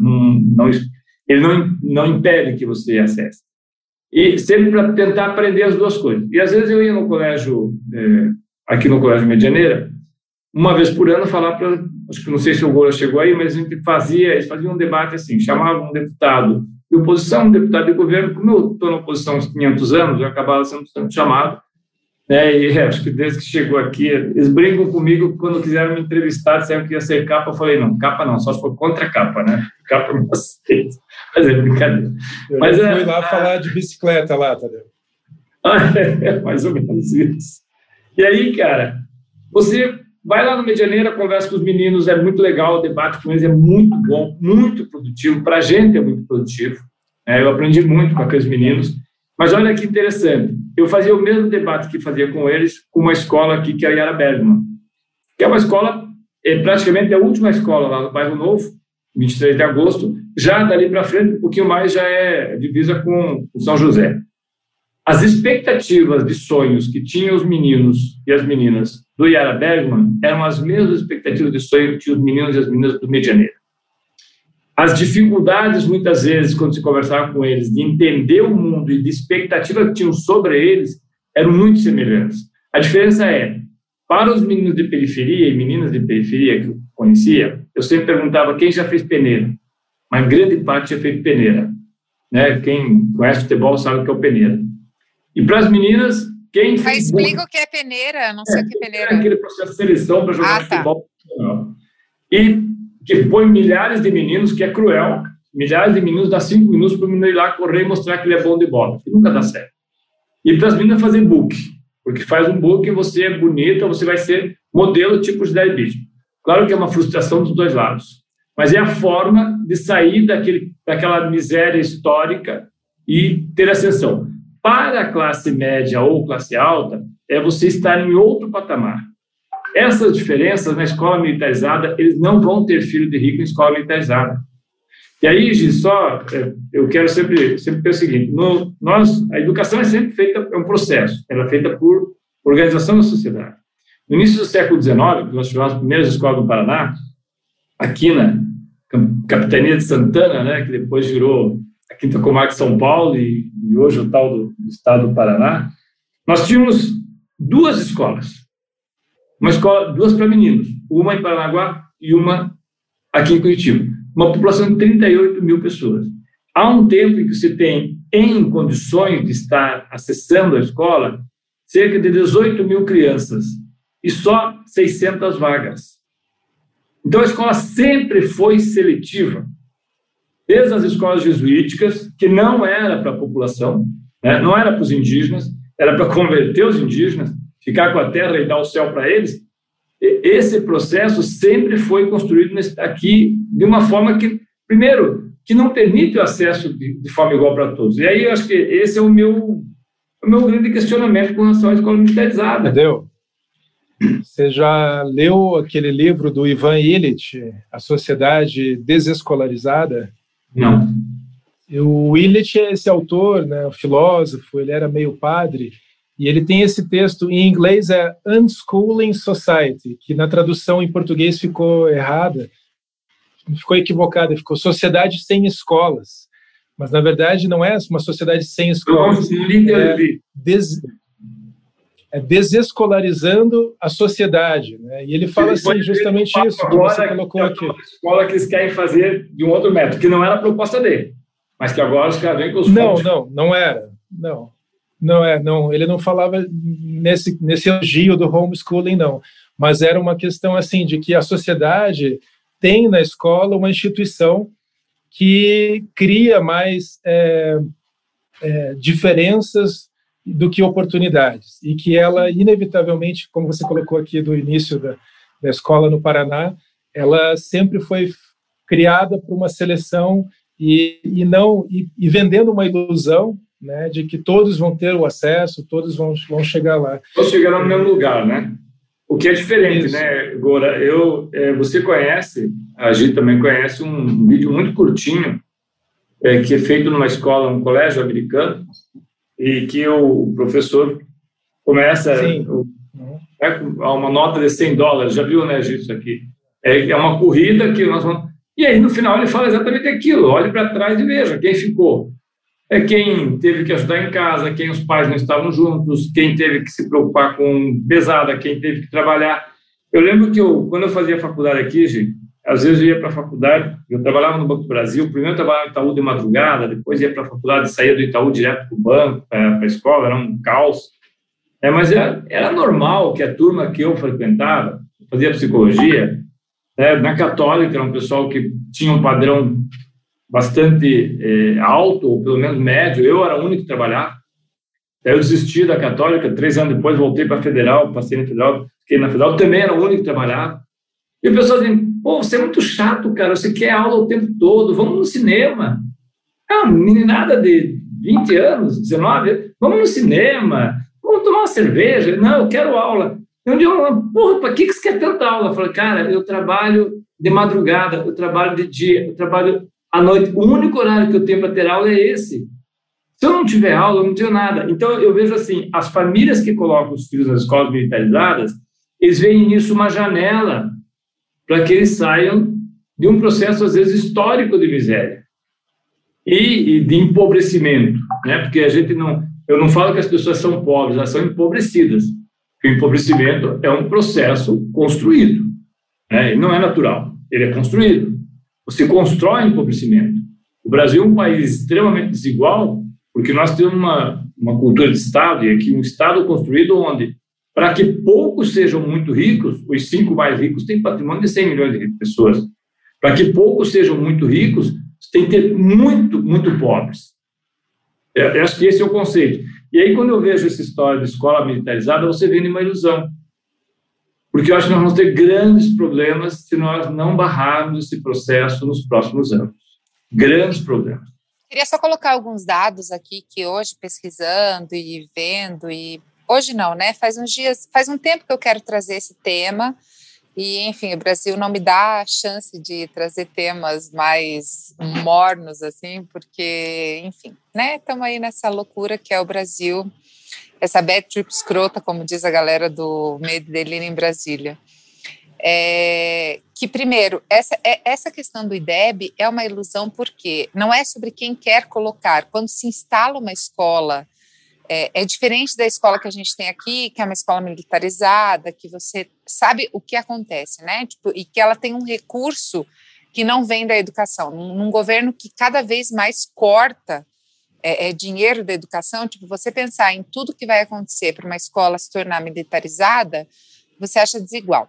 ele não impede que você acesse. E sempre para tentar aprender as duas coisas. E às vezes eu ia no colégio, aqui no Colégio Medianeira, uma vez por ano falar para, acho que não sei se o Gola chegou aí, mas eles faziam um debate assim, chamavam um deputado de oposição, um deputado de governo, como eu estou na oposição há uns 500 anos, eu acabava sendo chamado, e acho que desde que chegou aqui, eles brincam comigo, quando quiseram me entrevistar, disseram que ia ser capa, eu falei, não, capa não, só se for contra capa, né? Capa eu não aceito, mas é brincadeira. Eu fui lá falar de bicicleta lá, Tadeu. Mais ou menos isso. E aí, cara, você vai lá no Medianeira, conversa com os meninos, é muito legal, o debate com eles é muito bom, muito produtivo, para a gente é muito produtivo. Eu aprendi muito com aqueles meninos, mas olha que interessante, eu fazia o mesmo debate que fazia com eles, com uma escola aqui, que é a Yara Bergman, que é uma escola, praticamente a última escola lá no Bairro Novo, 23 de agosto, já dali para frente, um pouquinho mais, já é divisa com o São José. As expectativas de sonhos que tinham os meninos e as meninas do Yara Bergman eram as mesmas expectativas de sonho que tinham os meninos e as meninas do Medianeira. As dificuldades, muitas vezes, quando se conversava com eles, de entender o mundo e de expectativa que tinham sobre eles, eram muito semelhantes. A diferença para os meninos de periferia e meninas de periferia que eu conhecia, eu sempre perguntava quem já fez peneira. Mas grande parte tinha feito peneira. Quem conhece futebol sabe o que é o peneira. E para as meninas, quem fez... Mas explica o que é peneira, não sei o que é peneira. É aquele processo de seleção para jogar futebol profissional. E que põe milhares de meninos, que é cruel, milhares de meninos, dá 5 minutos para o menino ir lá correr e mostrar que ele é bom de bola, que nunca dá certo. E para as meninas fazer book, porque faz um book, você é bonita, você vai ser modelo tipo de Daibismo. Claro que é uma frustração dos dois lados, mas é a forma de sair daquela miséria histórica e ter ascensão. Para a classe média ou classe alta, é você estar em outro patamar. Essas diferenças na escola militarizada, eles não vão ter filho de rico em escola militarizada. E aí, Gi, eu quero sempre ter o seguinte, a educação é sempre feita, é um processo, ela é feita por organização da sociedade. No início do século XIX, nós tivemos as primeiras escolas do Paraná, aqui na Capitania de Santana, que depois virou a Quinta Comarca de São Paulo e hoje o tal do estado do Paraná, nós tínhamos 2 escolas. Uma escola, 2 para meninos, uma em Paranaguá e uma aqui em Curitiba. Uma população de 38 mil pessoas. Há um tempo em que você tem, em condições de estar acessando a escola, cerca de 18 mil crianças e só 600 vagas. Então, a escola sempre foi seletiva. Desde as escolas jesuíticas, que não era para a população, não era para os indígenas, era para converter os indígenas, ficar com a terra e dar o céu para eles. Esse processo sempre foi construído aqui de uma forma que, primeiro, que não permite o acesso de forma igual para todos. E aí eu acho que esse é o meu grande questionamento com relação à escola militarizada. Entendeu? Você já leu aquele livro do Ivan Illich, A Sociedade Desescolarizada? Não. O Willett é esse autor, né, o filósofo, ele era meio padre, e ele tem esse texto, em inglês é Unschooling Society, que na tradução em português ficou errada, ficou equivocada, ficou Sociedade Sem Escolas. Mas, na verdade, não é uma sociedade sem escolas. É desescolarizando a sociedade. Né? E ele fala assim, justamente isso que você colocou aqui. Uma escola que eles querem fazer de um outro método, que não era a proposta dele, mas que agora os caras vêm com os Não era. Não, ele não falava nesse elogio do homeschooling, não. Mas era uma questão assim, de que a sociedade tem na escola uma instituição que cria mais diferenças do que oportunidades, e que ela, inevitavelmente, como você colocou aqui do início da escola no Paraná, ela sempre foi criada por uma seleção e vendendo uma ilusão, né, de que todos vão ter o acesso, todos vão chegar lá. Todos chegaram no mesmo lugar, né? O que é diferente, né, Gora? Você conhece, a gente também conhece um vídeo muito curtinho que é feito numa escola, um colégio americano, e que o professor começa a uma nota de $100, já viu, né, isso aqui? É uma corrida que nós vamos... E aí, no final, ele fala exatamente aquilo, olhe para trás e veja quem ficou. É quem teve que ajudar em casa, quem os pais não estavam juntos, quem teve que se preocupar com mesada, quem teve que trabalhar. Eu lembro que quando eu fazia faculdade aqui, gente, às vezes eu ia para a faculdade, eu trabalhava no Banco do Brasil, primeiro eu trabalhava no Itaú de madrugada, depois ia para a faculdade, saía do Itaú direto para o banco, para a escola, era um caos. Mas era normal que a turma que eu frequentava, fazia psicologia, na Católica, era um pessoal que tinha um padrão bastante alto, ou pelo menos médio. Eu era o único que trabalhava. Aí eu desisti da Católica, 3 anos depois voltei para a Federal, passei na Federal, fiquei na Federal, também era o único que trabalhava. E o pessoal dizia, você é muito chato, cara, você quer aula o tempo todo, vamos no cinema. Uma meninada de 20 anos, 19, vamos no cinema, vamos tomar uma cerveja. Não, eu quero aula. E um dia eu falei, para que você quer tanta aula? Eu falei, cara, eu trabalho de madrugada, eu trabalho de dia, eu trabalho à noite. O único horário que eu tenho para ter aula é esse. Se eu não tiver aula, eu não tenho nada. Então, eu vejo assim, as famílias que colocam os filhos nas escolas militarizadas, eles veem nisso uma janela para que eles saiam de um processo, às vezes, histórico de miséria e de empobrecimento, né? Porque eu não falo que as pessoas são pobres, elas são empobrecidas. O empobrecimento é um processo construído, né? Ele não é natural, ele é construído. Você constrói empobrecimento. O Brasil é um país extremamente desigual, porque nós temos uma cultura de Estado, e aqui um Estado construído onde, para que poucos sejam muito ricos, os 5 mais ricos têm patrimônio de 100 milhões de pessoas. Para que poucos sejam muito ricos, tem que ter muito, muito pobres. Eu acho que esse é o conceito. E aí, quando eu vejo essa história de escola militarizada, você vê uma ilusão. Porque eu acho que nós vamos ter grandes problemas se nós não barrarmos esse processo nos próximos anos. Grandes problemas. Queria só colocar alguns dados aqui que hoje, pesquisando e vendo, e hoje não, né? Faz um tempo que eu quero trazer esse tema. E, enfim, o Brasil não me dá a chance de trazer temas mais mornos, assim, porque, enfim, né? Estamos aí nessa loucura que é o Brasil, essa bad trip escrota, como diz a galera do Medo e Delírio em Brasília. Que, primeiro, essa questão do IDEB é uma ilusão porque não é sobre quem quer colocar. Quando se instala uma escola, é diferente da escola que a gente tem aqui, que é uma escola militarizada, que você sabe o que acontece, né? Tipo, e que ela tem um recurso que não vem da educação. Num governo que cada vez mais corta dinheiro da educação, tipo, você pensar em tudo que vai acontecer para uma escola se tornar militarizada, você acha desigual.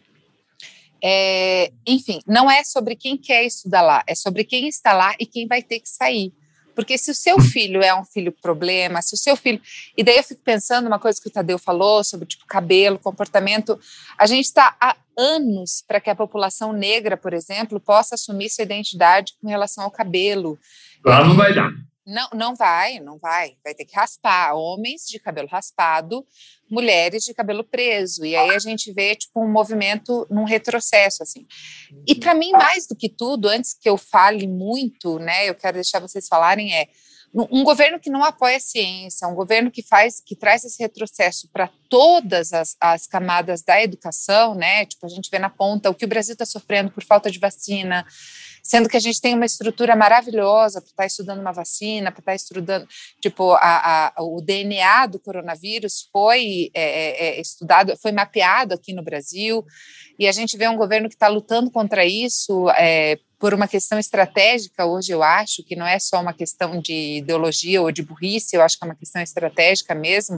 Enfim, não é sobre quem quer estudar lá, é sobre quem está lá e quem vai ter que sair. Porque se o seu filho é um filho problema, se o seu filho... E daí eu fico pensando uma coisa que o Tadeu falou sobre, tipo, cabelo, comportamento. A gente está há anos para que a população negra, por exemplo, possa assumir sua identidade com relação ao cabelo. Lá não vai dar. Não vai. Vai ter que raspar. Homens de cabelo raspado, mulheres de cabelo preso. E aí a gente vê, tipo, um movimento num retrocesso, assim. E para mim, mais do que tudo, antes que eu fale muito, né, eu quero deixar vocês falarem, um governo que não apoia a ciência, um governo que traz esse retrocesso para todas as camadas da educação, né? Tipo, a gente vê na ponta o que o Brasil está sofrendo por falta de vacina, sendo que a gente tem uma estrutura maravilhosa para estar estudando uma vacina, para estar estudando, tipo, o DNA do coronavírus foi estudado, foi mapeado aqui no Brasil, e a gente vê um governo que está lutando contra isso por uma questão estratégica. Hoje eu acho que não é só uma questão de ideologia ou de burrice, eu acho que é uma questão estratégica mesmo.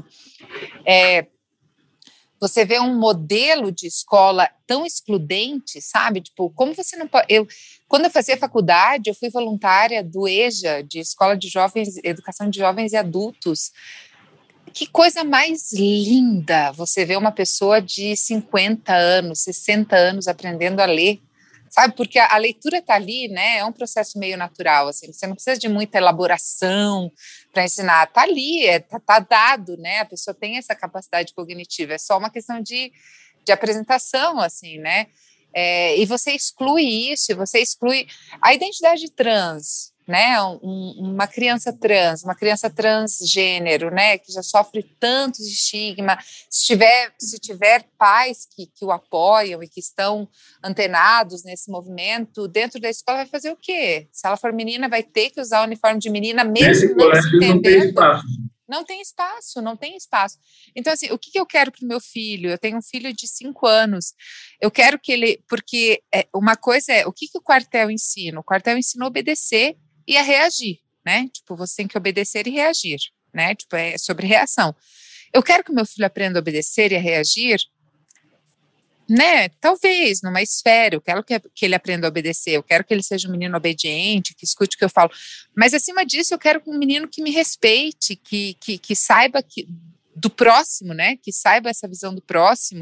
Você vê um modelo de escola tão excludente, sabe? Tipo, como você não pode... Quando eu fazia faculdade, eu fui voluntária do EJA, de Escola de Jovens, Educação de Jovens e Adultos. Que coisa mais linda você ver uma pessoa de 50 anos, 60 anos aprendendo a ler, sabe? Porque a leitura está ali, né? É um processo meio natural, assim. Você não precisa de muita elaboração para ensinar. Está ali, tá dado, né? A pessoa tem essa capacidade cognitiva. É só uma questão de apresentação, assim, né? E você exclui isso, você exclui a identidade trans, né? Uma criança transgênero, né? Que já sofre tantos estigmas. Se tiver pais que o apoiam e que estão antenados nesse movimento, dentro da escola vai fazer o quê? Se ela for menina, vai ter que usar o uniforme de menina, mesmo nesse não se colégio não tem espaço. Não tem espaço. Então, assim, o que eu quero para o meu filho? Eu tenho um filho de 5 anos. Eu quero que ele... Porque uma coisa o que o quartel ensina? O quartel ensina a obedecer e a reagir, né? Tipo, você tem que obedecer e reagir, né? Tipo, é sobre reação. Eu quero que o meu filho aprenda a obedecer e a reagir, né? Talvez numa esfera. Eu quero que ele aprenda a obedecer, eu quero que ele seja um menino obediente, que escute o que eu falo, mas acima disso eu quero um menino que me respeite, que saiba do próximo, né? Que saiba essa visão do próximo,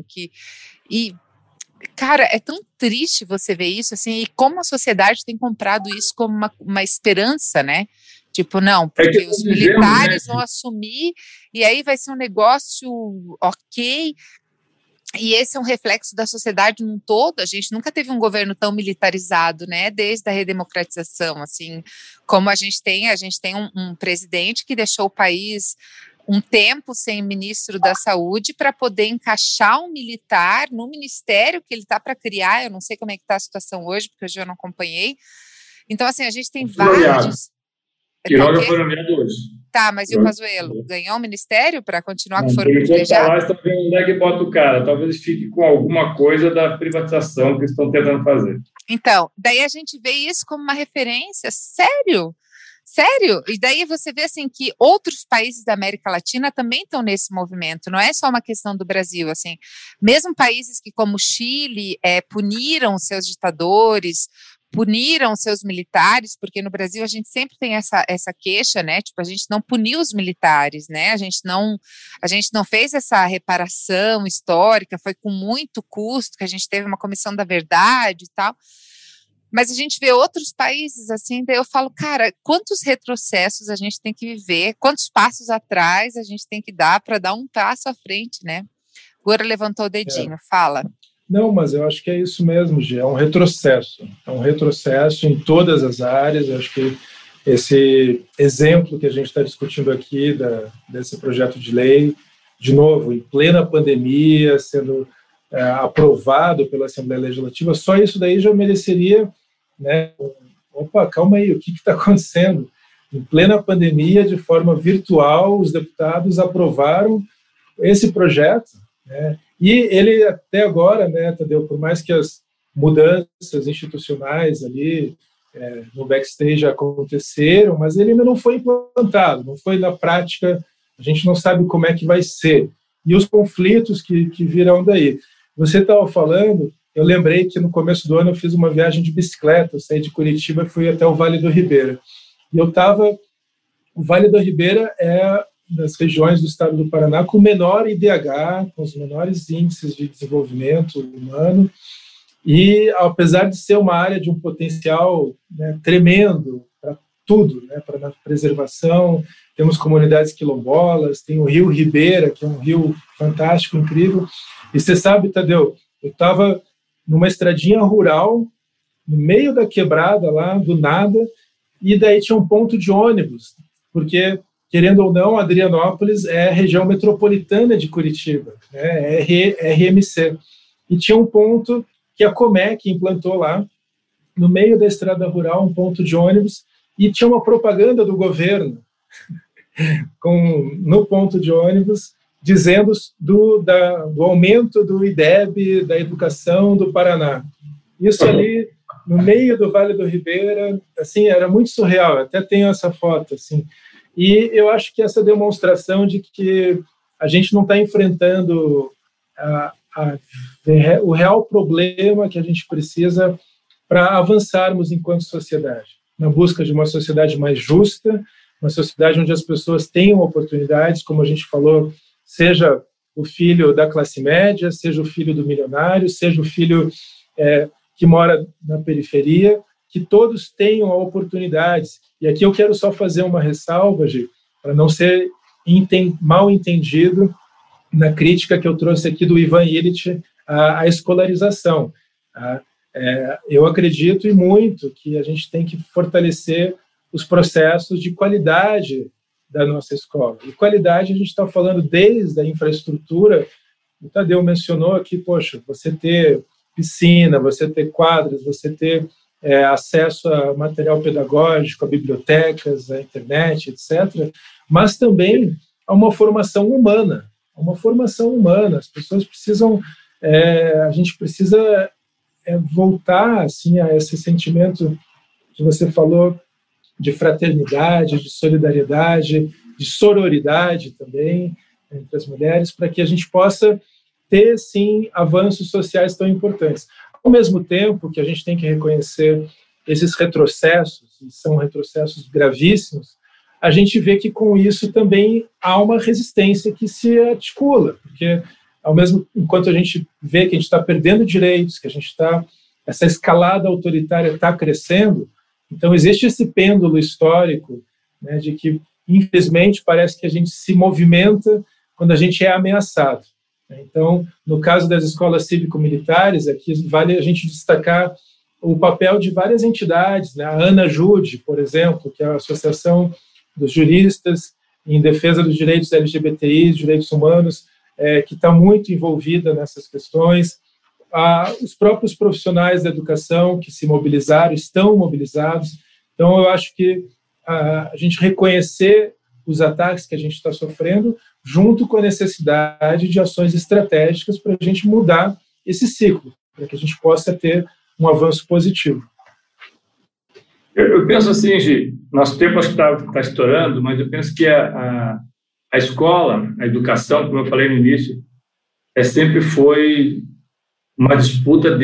cara, é tão triste você ver isso, assim, e como a sociedade tem comprado isso como uma esperança, né? Tipo, não, porque os militares vão assumir e aí vai ser um negócio ok. E esse é um reflexo da sociedade num todo. A gente nunca teve um governo tão militarizado, né? Desde a redemocratização, assim, como a gente tem um presidente que deixou o país um tempo sem ministro da saúde para poder encaixar um militar no ministério que ele está para criar. Eu não sei como é que está a situação hoje, porque hoje eu não acompanhei. Então, assim, a gente tem vários... Queiroga foi nomeado hoje. Tá, mas e o Pazuello? Ganhou o ministério para continuar com o foro privilegiado? privilegiado? Está vendo onde é que bota o cara. Talvez fique com alguma coisa da privatização que estão tentando fazer. Então, daí a gente vê isso como uma referência. Sério? E daí você vê assim que outros países da América Latina também estão nesse movimento, não é só uma questão do Brasil, assim, mesmo países que como Chile puniram seus ditadores, puniram seus militares, porque no Brasil a gente sempre tem essa queixa, né, tipo, a gente não puniu os militares, né, a gente não fez essa reparação histórica, foi com muito custo que a gente teve uma comissão da verdade e tal. Mas a gente vê outros países assim, daí eu falo, cara, quantos retrocessos a gente tem que viver, quantos passos atrás a gente tem que dar para dar um passo à frente, né? Agora levantou o dedinho, fala. Não, mas eu acho que é isso mesmo, Gê, é um retrocesso em todas as áreas. Eu acho que esse exemplo que a gente está discutindo aqui, desse projeto de lei, de novo, em plena pandemia, sendo aprovado pela Assembleia Legislativa, só isso daí já mereceria, né? Opa, calma aí, o que está acontecendo? Em plena pandemia, de forma virtual, os deputados aprovaram esse projeto, né? E ele até agora, né, Tadeu, por mais que as mudanças institucionais ali no backstage aconteceram, mas ele ainda não foi implantado, não foi na prática, a gente não sabe como é que vai ser. E os conflitos que virão daí. Você estava falando, eu lembrei que no começo do ano eu fiz uma viagem de bicicleta, eu saí de Curitiba e fui até o Vale do Ribeira. E o Vale do Ribeira é das regiões do estado do Paraná com o menor IDH, com os menores índices de desenvolvimento humano, e apesar de ser uma área de um potencial, né, tremendo para tudo, né, para a preservação. Temos comunidades quilombolas, tem o Rio Ribeira, que é um rio fantástico, incrível. E você sabe, Tadeu, eu estava numa estradinha rural, no meio da quebrada lá, do nada, e daí tinha um ponto de ônibus, porque, querendo ou não, Adrianópolis é a região metropolitana de Curitiba, né, é RMC. E tinha um ponto que a Comec implantou lá, no meio da estrada rural, um ponto de ônibus, e tinha uma propaganda do governo no ponto de ônibus, dizendo do aumento do IDEB, da educação do Paraná. Isso ali, no meio do Vale do Ribeira, assim, era muito surreal, até tenho essa foto, assim. E eu acho que essa demonstração de que a gente não está enfrentando o real problema que a gente precisa para avançarmos enquanto sociedade, na busca de uma sociedade mais justa, uma sociedade onde as pessoas tenham oportunidades, como a gente falou, seja o filho da classe média, seja o filho do milionário, seja o filho que mora na periferia, que todos tenham oportunidades. E aqui eu quero só fazer uma ressalva, Gi, para não ser mal entendido na crítica que eu trouxe aqui do Ivan Illich à escolarização. Eu acredito e muito que a gente tem que fortalecer os processos de qualidade da nossa escola. E qualidade a gente está falando desde a infraestrutura. O Tadeu mencionou aqui, poxa, você ter piscina, você ter quadras, você ter acesso a material pedagógico, a bibliotecas, a internet, etc., mas também a uma formação humana. As pessoas precisam, a gente precisa voltar assim, a esse sentimento que você falou de fraternidade, de solidariedade, de sororidade também entre as mulheres, para que a gente possa ter, sim, avanços sociais tão importantes. Ao mesmo tempo que a gente tem que reconhecer esses retrocessos, e são retrocessos gravíssimos, a gente vê que com isso também há uma resistência que se articula, porque enquanto a gente vê que a gente está perdendo direitos, que essa escalada autoritária está crescendo, então existe esse pêndulo histórico, né, de que, infelizmente, parece que a gente se movimenta quando a gente é ameaçado. Então, no caso das escolas cívico-militares, aqui vale a gente destacar o papel de várias entidades, né? A Ana Jude, por exemplo, que é a Associação dos Juristas em Defesa dos Direitos LGBTI, direitos humanos, que está muito envolvida nessas questões. Os próprios profissionais da educação que se mobilizaram, estão mobilizados. Então, eu acho que a gente reconhecer os ataques que a gente está sofrendo, junto com a necessidade de ações estratégicas para a gente mudar esse ciclo, para que a gente possa ter um avanço positivo. Eu penso assim, Gi, nosso tempo acho que está estourando, mas eu penso que a escola, a educação, como eu falei no início, sempre foi uma disputa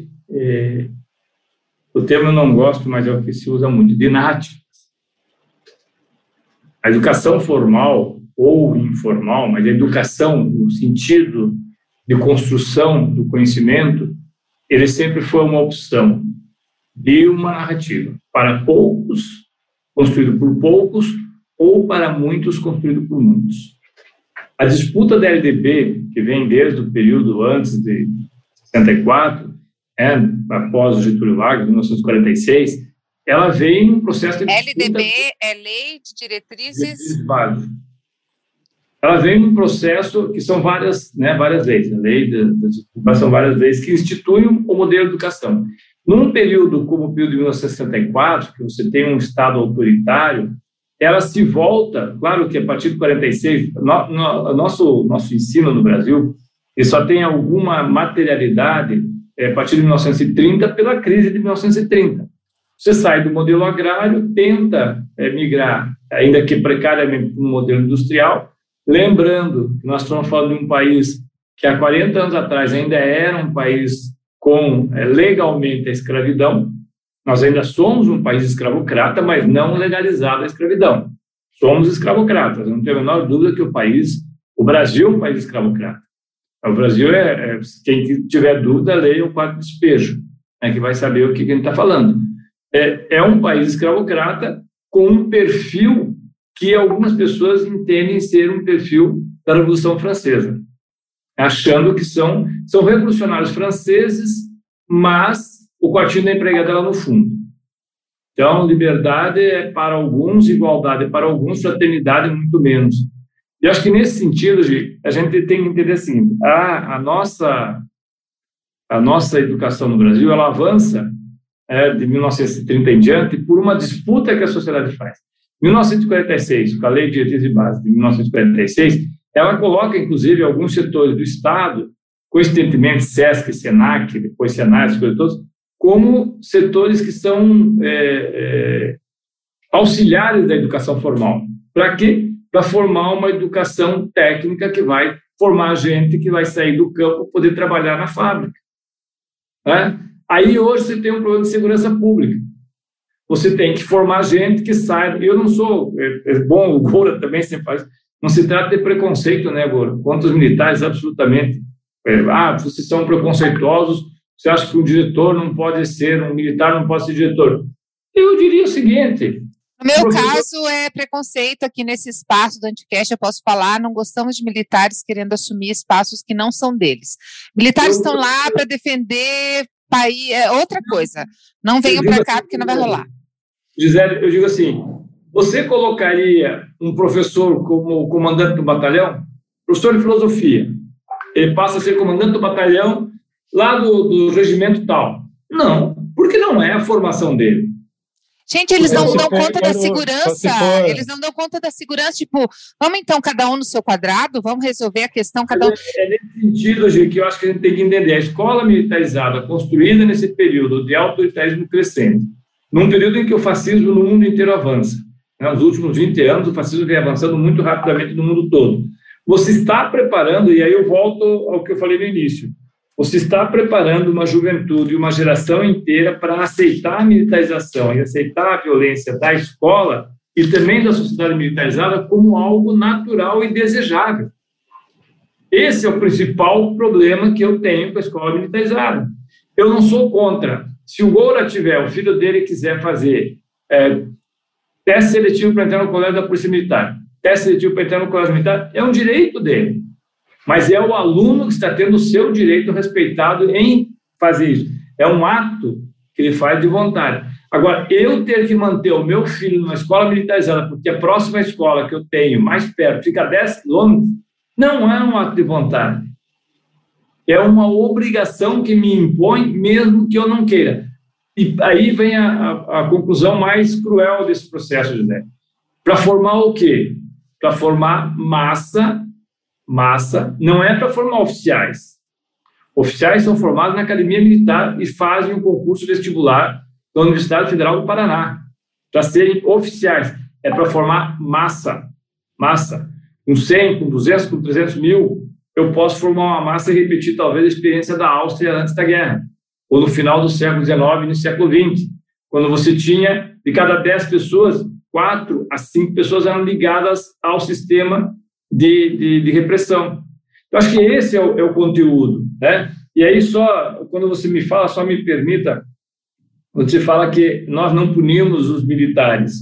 o termo eu não gosto, mas é o que se usa muito, de narrativas. A educação formal ou informal, mas a educação, no sentido de construção do conhecimento, ele sempre foi uma opção de uma narrativa para poucos, construído por poucos, ou para muitos, construído por muitos. A disputa da LDB, que vem desde o período antes de 64, após o Getúlio Vargas, 1946, ela vem num processo de disputa... LDB é Lei de Diretrizes Básicas. Ela vem num processo que são várias leis. A lei são várias leis que instituem o modelo de educação. Num período como o período de 1964, que você tem um Estado autoritário, ela se volta, claro que a partir de 46, nosso ensino no Brasil, ele só tem alguma materialidade a partir de 1930 pela crise de 1930. Você sai do modelo agrário, tenta migrar, ainda que precariamente, para um modelo industrial, lembrando que nós estamos falando de um país que há 40 anos atrás ainda era um país com legalmente a escravidão. Nós ainda somos um país escravocrata, mas não legalizado a escravidão. Somos escravocratas, não tenho a menor dúvida que o Brasil é um país escravocrata. O Brasil quem tiver dúvida, leia o quadro de despejo, que vai saber o que a gente está falando. É um país escravocrata com um perfil que algumas pessoas entendem ser um perfil da Revolução Francesa, achando que são revolucionários franceses, mas o quartinho da empregada lá no fundo. Então, liberdade é para alguns, igualdade é para alguns, fraternidade é muito menos. E acho que nesse sentido, a gente tem que entender assim, a nossa educação no Brasil, ela avança de 1930 em diante por uma disputa que a sociedade faz. 1946, com a Lei de Diretrizes e Bases de 1946, ela coloca, inclusive, alguns setores do Estado, coincidentemente SESC, SENAC, depois SENAI, essas coisas todas, como setores que são auxiliares da educação formal. Para quê? Para formar uma educação técnica que vai formar gente que vai sair do campo e poder trabalhar na fábrica. Né? Aí hoje você tem um problema de segurança pública. Você tem que formar gente que saiba. Eu não sou... bom, o Goura também sempre faz. Não se trata de preconceito, né, Goura? Contra os militares, absolutamente. Vocês são preconceituosos, você acha que um diretor não pode ser, um militar não pode ser diretor. Eu diria o seguinte... No meu caso, é preconceito aqui nesse espaço do Anticast, eu posso falar, não gostamos de militares querendo assumir espaços que não são deles. Militares estão lá para defender país, é outra coisa. Não venham para cá porque não vai rolar. Gisele, eu digo assim, você colocaria um professor como comandante do batalhão? Professor de filosofia. Ele passa a ser comandante do batalhão lá do regimento tal. Não, porque não é a formação dele. Gente, eles não dão conta da segurança, eles não dão conta da segurança, tipo, vamos então cada um no seu quadrado, vamos resolver a questão cada um... É nesse sentido, gente, que eu acho que a gente tem que entender, a escola militarizada construída nesse período de autoritarismo crescente, num período em que o fascismo no mundo inteiro avança, nos últimos 20 anos o fascismo vem avançando muito rapidamente no mundo todo, você está preparando, e aí eu volto ao que eu falei no início, você está preparando uma juventude, uma geração inteira para aceitar a militarização e aceitar a violência da escola e também da sociedade militarizada como algo natural e desejável. Esse é o principal problema que eu tenho com a escola militarizada. Eu não sou contra. Se o Goura tiver, o filho dele quiser fazer teste seletivo para entrar no colégio da Polícia Militar, teste seletivo para entrar no colégio militar, é um direito dele. Mas é o aluno que está tendo o seu direito respeitado em fazer isso. É um ato que ele faz de vontade. Agora, eu ter que manter o meu filho numa escola militarizada, porque a próxima escola que eu tenho, mais perto, fica a 10 quilômetros, não é um ato de vontade. É uma obrigação que me impõe, mesmo que eu não queira. E aí vem a conclusão mais cruel desse processo, José. Para formar o quê? Para formar massa, não é para formar oficiais. Oficiais são formados na Academia Militar e fazem um concurso vestibular da Universidade Federal do Paraná para serem oficiais. É para formar massa. Com 100, com 200, com 300 mil, eu posso formar uma massa e repetir talvez a experiência da Áustria antes da guerra, ou no final do século XIX e no século XX, quando você tinha, de cada 10 pessoas, 4 a 5 pessoas eram ligadas ao sistema de repressão. Eu acho que esse é o conteúdo, né? E aí, só quando você me fala, só me permita, quando você fala que nós não punimos os militares,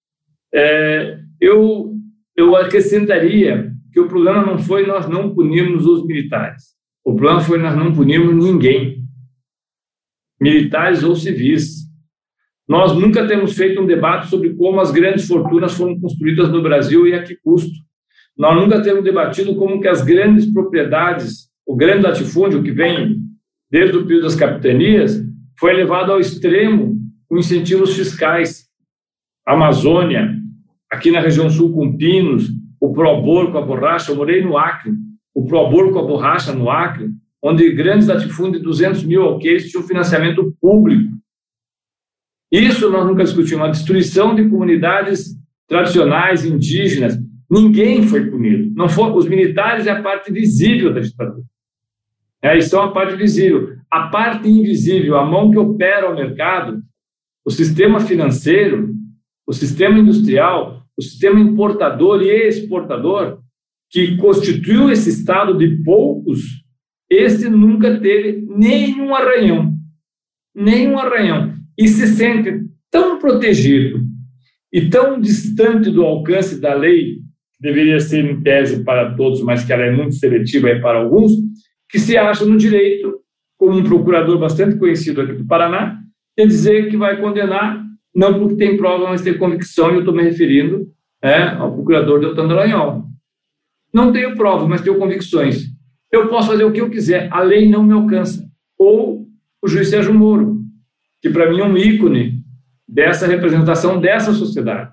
eu acrescentaria que o problema não foi nós não punirmos os militares, o problema foi nós não punirmos ninguém, militares ou civis. Nós nunca temos feito um debate sobre como as grandes fortunas foram construídas no Brasil e a que custo. Nós nunca temos debatido como que as grandes propriedades, o grande latifúndio que vem desde o período das capitanias, foi levado ao extremo com incentivos fiscais. A Amazônia, aqui na região sul com pinos, o Probor com a borracha, eu morei no Acre, o Probor com a borracha no Acre, onde grandes latifúndios de 200 mil alqueires tinham financiamento público. Isso nós nunca discutimos, a destruição de comunidades tradicionais, indígenas. Ninguém foi punido. Não foi, os militares é a parte visível da ditadura. Eles são a parte visível. A parte invisível, a mão que opera o mercado, o sistema financeiro, o sistema industrial, o sistema importador e exportador, que constituiu esse Estado de poucos, esse nunca teve nenhum arranhão. E se sente tão protegido e tão distante do alcance da lei, que deveria ser em tese para todos, mas que ela é muito seletiva para alguns, que se acha no direito, como um procurador bastante conhecido aqui do Paraná, de dizer que vai condenar, não porque tem prova, mas tem convicção, e eu estou me referindo ao procurador Deltan Dallagnol. Não tenho prova, mas tenho convicções. Eu posso fazer o que eu quiser, a lei não me alcança. Ou o juiz Sérgio Moro, que para mim é um ícone dessa representação dessa sociedade.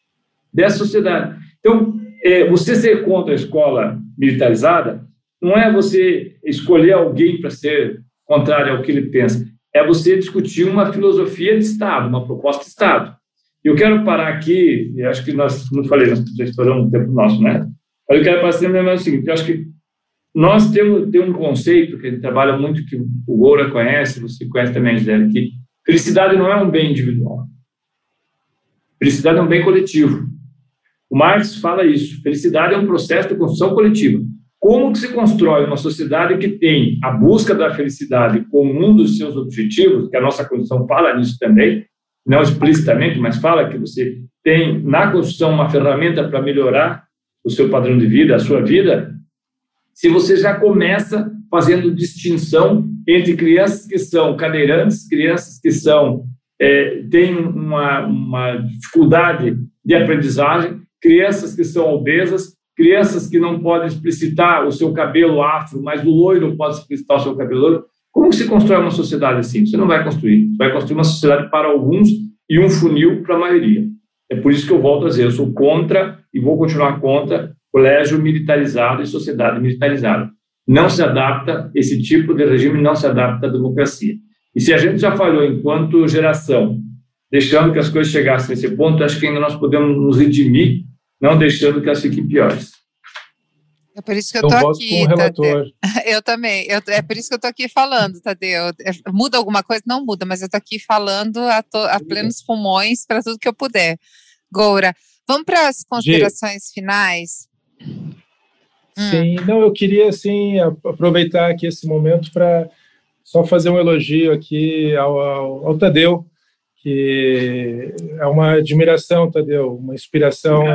Então, você ser contra a escola militarizada não é você escolher alguém para ser contrário ao que ele pensa, é você discutir uma filosofia de Estado, uma proposta de Estado. Eu quero parar aqui, e acho que nós, como eu falei, nós já estouramos o tempo nosso, né? Mas eu quero parar sempre o seguinte, eu acho que nós temos um conceito que a gente trabalha muito, que o Goura conhece, você conhece também, Gisele, que felicidade não é um bem individual. Felicidade é um bem coletivo. O Marx fala isso. Felicidade é um processo de construção coletiva. Como que se constrói uma sociedade que tem a busca da felicidade como um dos seus objetivos, que a nossa Constituição fala nisso também, não explicitamente, mas fala que você tem na Constituição uma ferramenta para melhorar o seu padrão de vida, a sua vida, se você já começa fazendo distinção entre crianças que são cadeirantes, crianças que têm uma dificuldade de aprendizagem, crianças que são obesas, crianças que não podem explicitar o seu cabelo afro, mas o loiro pode explicitar o seu cabelo loiro. Como que se constrói uma sociedade assim? Você não vai construir. Você vai construir uma sociedade para alguns e um funil para a maioria. É por isso que eu volto a dizer, eu sou contra e vou continuar contra colégio militarizado e sociedade militarizada. Não se adapta, esse tipo de regime não se adapta à democracia. E se a gente já falhou enquanto geração, deixando que as coisas chegassem nesse ponto, acho que ainda nós podemos nos redimir, não deixando que elas fiquem piores. É por isso que eu estou aqui, Tadeu. Eu também. É por isso que eu estou aqui falando, Tadeu. Muda alguma coisa? Não muda, mas eu estou aqui falando a plenos pulmões para tudo que eu puder. Goura, vamos para as considerações finais? Sim, não, eu queria assim, aproveitar aqui esse momento para só fazer um elogio aqui ao Tadeu, que é uma admiração, Tadeu, uma inspiração,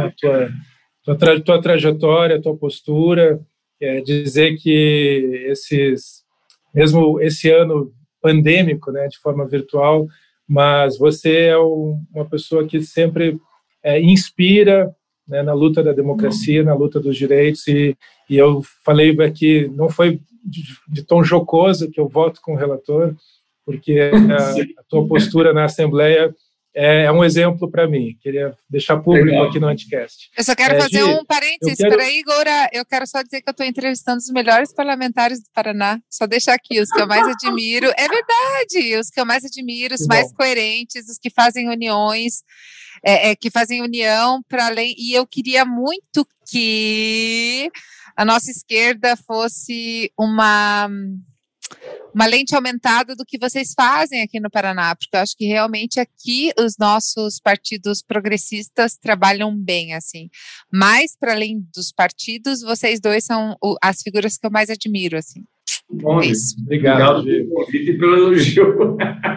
tua trajetória, tua postura, dizer que mesmo esse ano pandêmico, né, de forma virtual, mas você é uma pessoa que sempre inspira, né, na luta da democracia, na luta dos direitos, e eu falei aqui, não foi de tom jocoso que eu voto com o relator, porque a tua postura na Assembleia é um exemplo para mim. Queria deixar público aqui no Anticast. Eu só quero fazer um parênteses. Espera aí, Goura. Eu quero só dizer que eu estou entrevistando os melhores parlamentares do Paraná. Só deixar aqui os que eu mais admiro. É verdade! Os que eu mais admiro, os mais coerentes, os que fazem uniões, que fazem união para além. E eu queria muito que a nossa esquerda fosse uma lente aumentada do que vocês fazem aqui no Paraná, porque eu acho que realmente aqui os nossos partidos progressistas trabalham bem, assim. Mas, para além dos partidos, vocês dois são as figuras que eu mais admiro, assim. Bom, isso. Obrigado pelo convite e pelo elogio.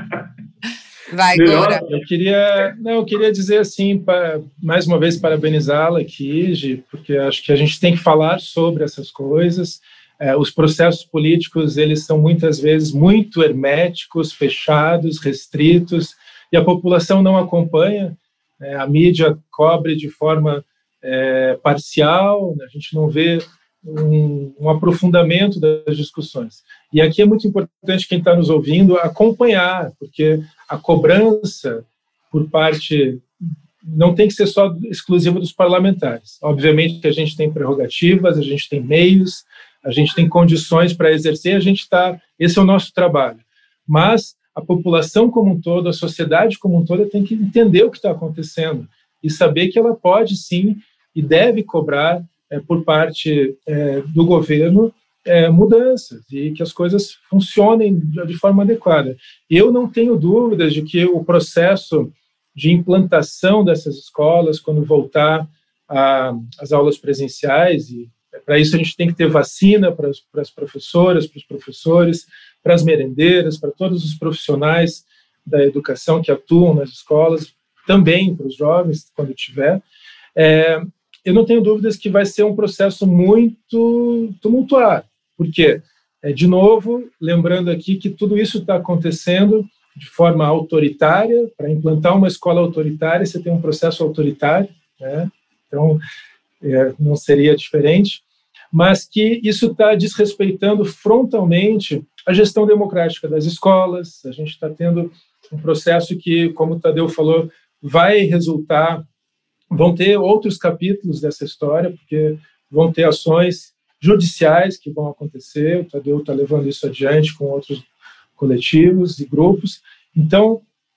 Vai, Goura. Eu queria dizer assim, mais uma vez, parabenizá-la aqui, Gi, porque acho que a gente tem que falar sobre essas coisas. Os processos políticos, eles são muitas vezes muito herméticos, fechados, restritos, e a população não acompanha, a mídia cobre de forma parcial, a gente não vê um aprofundamento das discussões. E aqui é muito importante quem está nos ouvindo acompanhar, porque a cobrança por parte não tem que ser só exclusiva dos parlamentares. Obviamente que a gente tem prerrogativas, a gente tem meios, a gente tem condições para exercer, esse é o nosso trabalho. Mas a população como um todo, a sociedade como um todo, tem que entender o que está acontecendo e saber que ela pode sim e deve cobrar por parte do governo mudanças e que as coisas funcionem de forma adequada. Eu não tenho dúvidas de que o processo de implantação dessas escolas, quando voltar às aulas presenciais, e para isso a gente tem que ter vacina para as professoras, para os professores, para as merendeiras, para todos os profissionais da educação que atuam nas escolas, também para os jovens, quando tiver. Eu não tenho dúvidas que vai ser um processo muito tumultuado, porque, de novo, lembrando aqui que tudo isso está acontecendo de forma autoritária. Para implantar uma escola autoritária, você tem um processo autoritário, né? Então, não seria diferente, mas que isso está desrespeitando frontalmente a gestão democrática das escolas. A gente está tendo um processo que, como o Tadeu falou, vai resultar, vão ter outros capítulos dessa história, porque vão ter ações judiciais que vão acontecer. O Tadeu está levando isso adiante com outros coletivos e grupos. Então,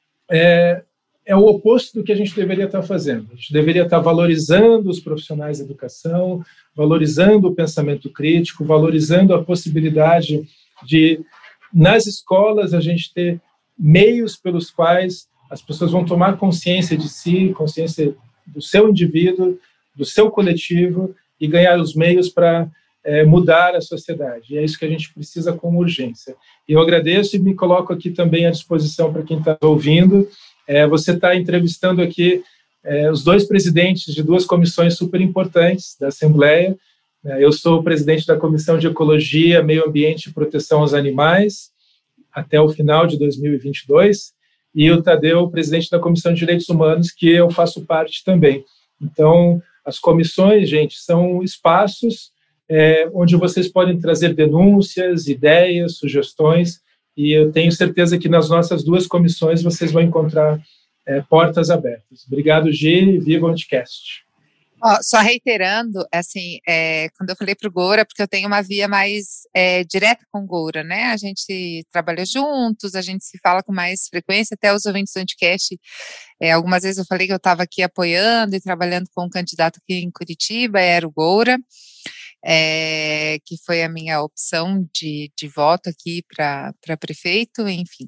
é o oposto do que a gente deveria estar fazendo. A gente deveria estar valorizando os profissionais da educação, valorizando o pensamento crítico, valorizando a possibilidade de, nas escolas, a gente ter meios pelos quais as pessoas vão tomar consciência de si, consciência do seu indivíduo, do seu coletivo, e ganhar os meios para mudar a sociedade. E é isso que a gente precisa com urgência. E eu agradeço e me coloco aqui também à disposição para quem está ouvindo. Você está entrevistando aqui os dois presidentes de duas comissões super importantes da Assembleia. Eu sou o presidente da Comissão de Ecologia, Meio Ambiente e Proteção aos Animais, até o final de 2022, e o Tadeu, o presidente da Comissão de Direitos Humanos, que eu faço parte também. Então, as comissões, gente, são espaços onde vocês podem trazer denúncias, ideias, sugestões, e eu tenho certeza que nas nossas duas comissões vocês vão encontrar portas abertas. Obrigado, Gi, viva o Anticast. Só reiterando, assim, quando eu falei para o Goura, porque eu tenho uma via mais direta com o Goura, né? A gente trabalha juntos, a gente se fala com mais frequência, até os ouvintes do Anticast, algumas vezes eu falei que eu estava aqui apoiando e trabalhando com um candidato aqui em Curitiba, era o Goura, que foi a minha opção de voto aqui para prefeito, enfim.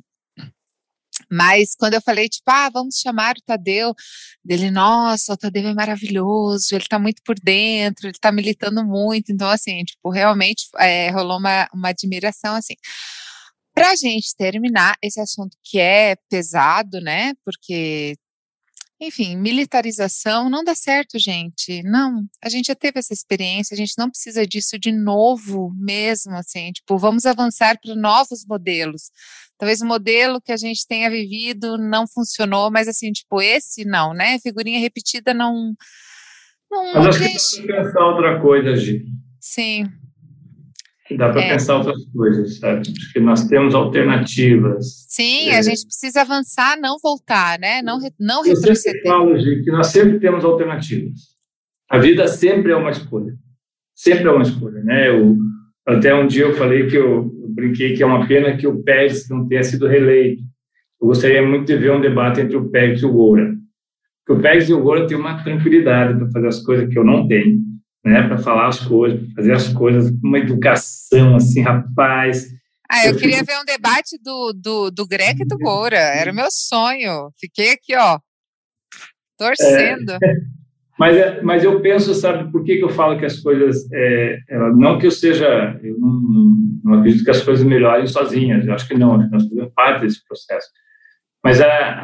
Mas quando eu falei, tipo, vamos chamar o Tadeu, dele, nossa, o Tadeu é maravilhoso, ele tá muito por dentro, ele tá militando muito, então, assim, tipo, realmente rolou uma admiração, assim. Pra gente terminar esse assunto que é pesado, né, porque, enfim, militarização não dá certo, gente, não, a gente já teve essa experiência, a gente não precisa disso de novo mesmo, assim, tipo, vamos avançar para novos modelos. Talvez o modelo que a gente tenha vivido não funcionou, mas assim, tipo, esse não, né? Figurinha repetida não mas acho que dá para pensar outra coisa, Gi. Sim. Dá para pensar outras coisas, sabe? Acho que nós temos alternativas. Sim, a gente precisa avançar, não voltar, né? Não retroceder. Eu sempre falo, Gi, que nós sempre temos alternativas. A vida sempre é uma escolha. Sempre é uma escolha, né? Até um dia eu falei que eu brinquei que é uma pena que o Pérez não tenha sido reeleito. Eu gostaria muito de ver um debate entre o Pérez e o Goura. Porque o Pérez e o Goura têm uma tranquilidade para fazer as coisas que eu não tenho, né? Para falar as coisas, para fazer as coisas com uma educação, assim, rapaz. Eu queria ver um debate do Greca e do Goura. Era o meu sonho. Fiquei aqui, torcendo. Mas eu penso, sabe, por que eu falo que as coisas, não que eu não acredito que as coisas melhorem sozinhas, eu acho que não, nós fazemos parte desse processo. Mas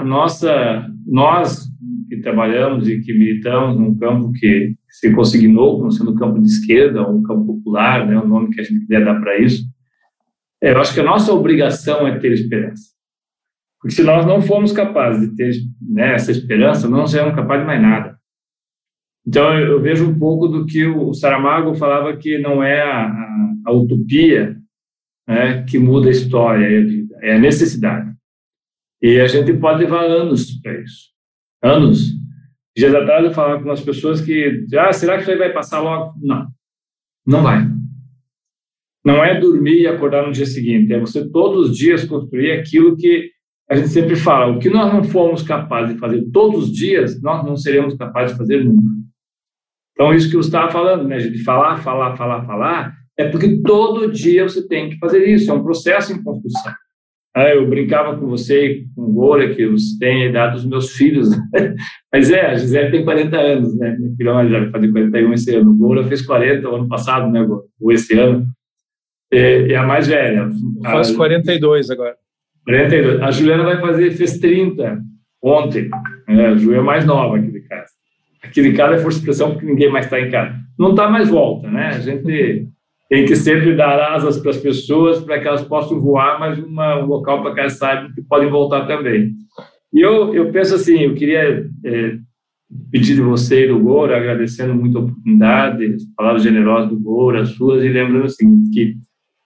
nós que trabalhamos e que militamos num campo que se consignou como sendo um campo de esquerda, um campo popular, né, o nome que a gente quiser dar para isso, eu acho que a nossa obrigação é ter esperança. Porque se nós não formos capazes de ter, né, essa esperança, não seremos capazes de mais nada. Então, eu vejo um pouco do que o Saramago falava, que não é a utopia, né, que muda a história e a vida, é a necessidade. E a gente pode levar anos para isso. Anos. Dias atrás eu falava com umas pessoas que, será que isso aí vai passar logo? Não. Não vai. Não é dormir e acordar no dia seguinte, é você todos os dias construir aquilo que a gente sempre fala, o que nós não formos capazes de fazer todos os dias, nós não seremos capazes de fazer nunca. Então, isso que você estava falando, né, de falar, é porque todo dia você tem que fazer isso, é um processo em construção. Eu brincava com você, com o Goura, que você tem a idade dos meus filhos, mas a Gisele tem 40 anos, né, minha filha já vai fazer 41 esse ano, o Goura fez 40 o ano passado, né, ou esse ano, e a mais velha. Eu faço 42 agora. 42. A Juliana fez 30 ontem, a Ju é mais nova aqui de casa. Aqui de casa é força de expressão porque ninguém mais está em casa. Não está mais volta, né? A gente tem que sempre dar asas para as pessoas para que elas possam voar, mas um local para que elas saibam que podem voltar também. E eu penso assim, eu queria pedir de você e do Goura, agradecendo muito a oportunidade, as palavras generosas do Goura, as suas, e lembrando o seguinte, que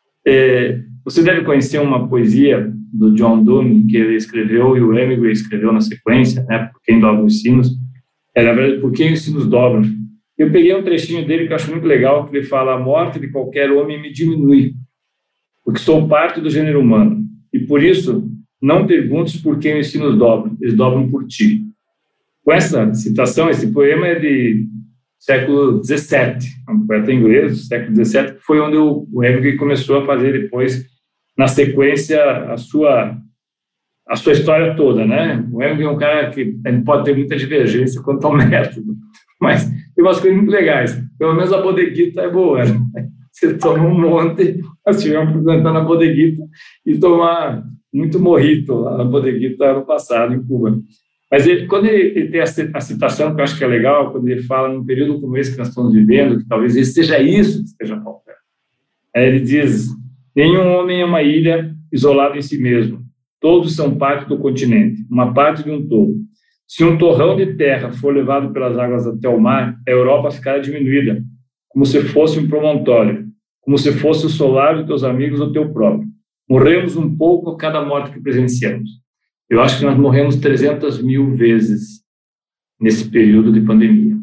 você deve conhecer uma poesia do John Donne, que ele escreveu e o Hemingway escreveu na sequência, né, Por Quem Dobram os Sinos, na verdade, Por Quem os Sinos Dobram. Eu peguei um trechinho dele que eu acho muito legal, que ele fala: a morte de qualquer homem me diminui, porque sou parte do gênero humano, e por isso não perguntes por quem os sinos dobram, eles dobram por ti. Com essa citação, esse poema é de século XVII, um poeta inglês do século XVII, que foi onde o Hemingway começou a fazer depois, na sequência, a sua história toda, né? O Hemingway é um cara que a gente pode ter muita divergência quanto ao método, mas tem umas coisas muito legais. Pelo menos a bodeguita é boa, né? Você toma um monte, nós tivemos que plantar na bodeguita e tomar muito mojito lá na bodeguita ano passado, em Cuba. Mas quando ele tem a citação, que eu acho que é legal, quando ele fala num período como esse que nós estamos vivendo, que talvez seja isso que esteja faltando. Ele diz: nenhum homem é uma ilha isolada em si mesmo. Todos são parte do continente, uma parte de um todo. Se um torrão de terra for levado pelas águas até o mar, a Europa ficará diminuída, como se fosse um promontório, como se fosse o solar dos teus amigos ou teu próprio. Morremos um pouco a cada morte que presenciamos. Eu acho que nós morremos 300 mil vezes nesse período de pandemia.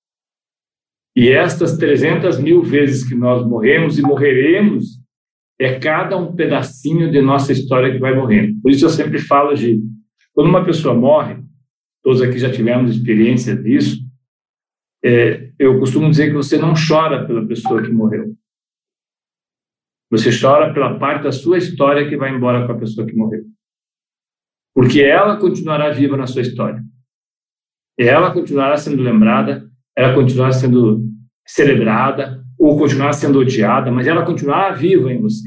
E estas 300 mil vezes que nós morremos e morreremos, é cada um pedacinho de nossa história que vai morrendo. Por isso eu sempre falo de, quando uma pessoa morre, todos aqui já tivemos experiência disso, eu costumo dizer que você não chora pela pessoa que morreu. Você chora pela parte da sua história que vai embora com a pessoa que morreu. Porque ela continuará viva na sua história. Ela continuará sendo lembrada, ela continuará sendo celebrada, ou continuará sendo odiada, mas ela continuará viva em você.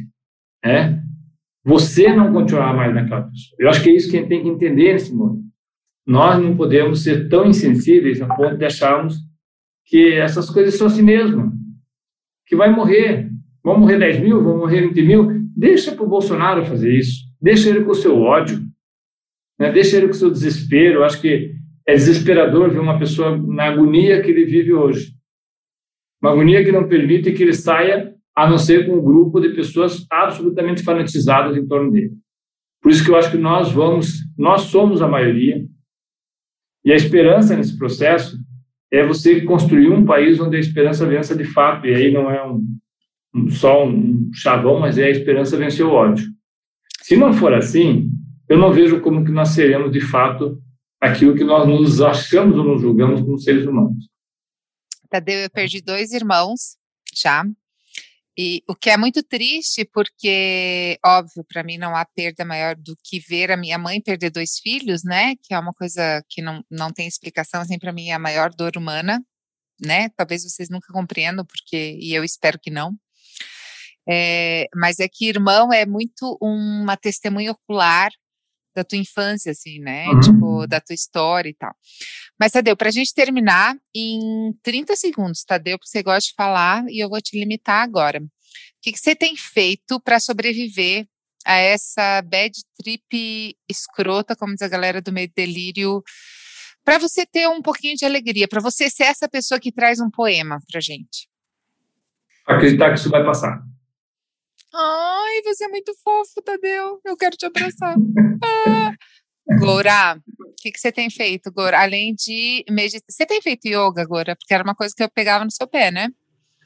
Você não continuará mais naquela pessoa. Eu acho que é isso que a gente tem que entender nesse mundo. Nós não podemos ser tão insensíveis a ponto de acharmos que essas coisas são assim mesmo, que vai morrer. Vão morrer 10 mil, vão morrer 20 mil. Deixa para o Bolsonaro fazer isso. Deixa ele com o seu ódio. Deixa ele com o seu desespero. Eu acho que é desesperador ver uma pessoa na agonia que ele vive hoje. Uma agonia que não permite que ele saia, a não ser com um grupo de pessoas absolutamente fanatizadas em torno dele. Por isso que eu acho que nós somos a maioria, e a esperança nesse processo é você construir um país onde a esperança vença de fato, e aí não é só um chavão, mas é a esperança vencer o ódio. Se não for assim, eu não vejo como que nós seremos de fato aquilo que nós nos achamos ou nos julgamos como seres humanos. Tadeu, eu perdi 2 irmãos já, e o que é muito triste, porque, óbvio, para mim não há perda maior do que ver a minha mãe perder 2 filhos, né, que é uma coisa que não tem explicação, assim, para mim é a maior dor humana, né, talvez vocês nunca compreendam, e eu espero que não, mas é que irmão é muito uma testemunha ocular da tua infância, assim, né, tipo, da tua história e tal. Mas, Tadeu, para a gente terminar em 30 segundos, Tadeu, porque você gosta de falar e eu vou te limitar agora. O que você tem feito para sobreviver a essa bad trip escrota, como diz a galera do meio delírio, para você ter um pouquinho de alegria, para você ser essa pessoa que traz um poema pra gente? Acreditar que isso vai passar. Ai, você é muito fofo, Tadeu. Eu quero te abraçar. Goura, o que você tem feito, Goura? Além de meditar. Você tem feito yoga, Goura? Porque era uma coisa que eu pegava no seu pé, né?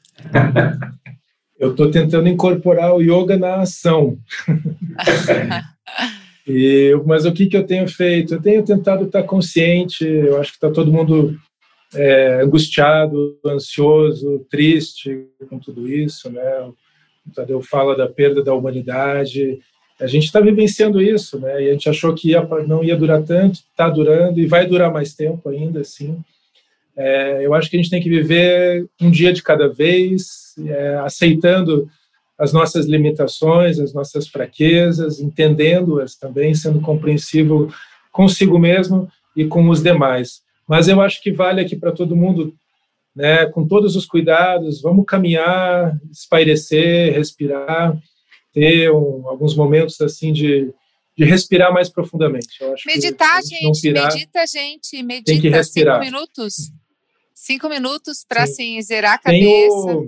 Eu estou tentando incorporar o yoga na ação. Mas o que eu tenho feito? Eu tenho tentado estar consciente. Eu acho que está todo mundo angustiado, ansioso, triste com tudo isso, né? O Tadeu fala da perda da humanidade. A gente está vivenciando isso, né? E a gente achou que não ia durar tanto, está durando e vai durar mais tempo ainda, assim. Eu acho que a gente tem que viver um dia de cada vez, aceitando as nossas limitações, as nossas fraquezas, entendendo-as também, sendo compreensivo consigo mesmo e com os demais. Mas eu acho que vale aqui para todo mundo, né, com todos os cuidados, vamos caminhar, espairecer, respirar, ter alguns momentos assim de respirar mais profundamente. Eu acho meditar, que gente, pirar, medita, tem que respirar. 5 minutos. 5 minutos para, assim, zerar a Tem cabeça.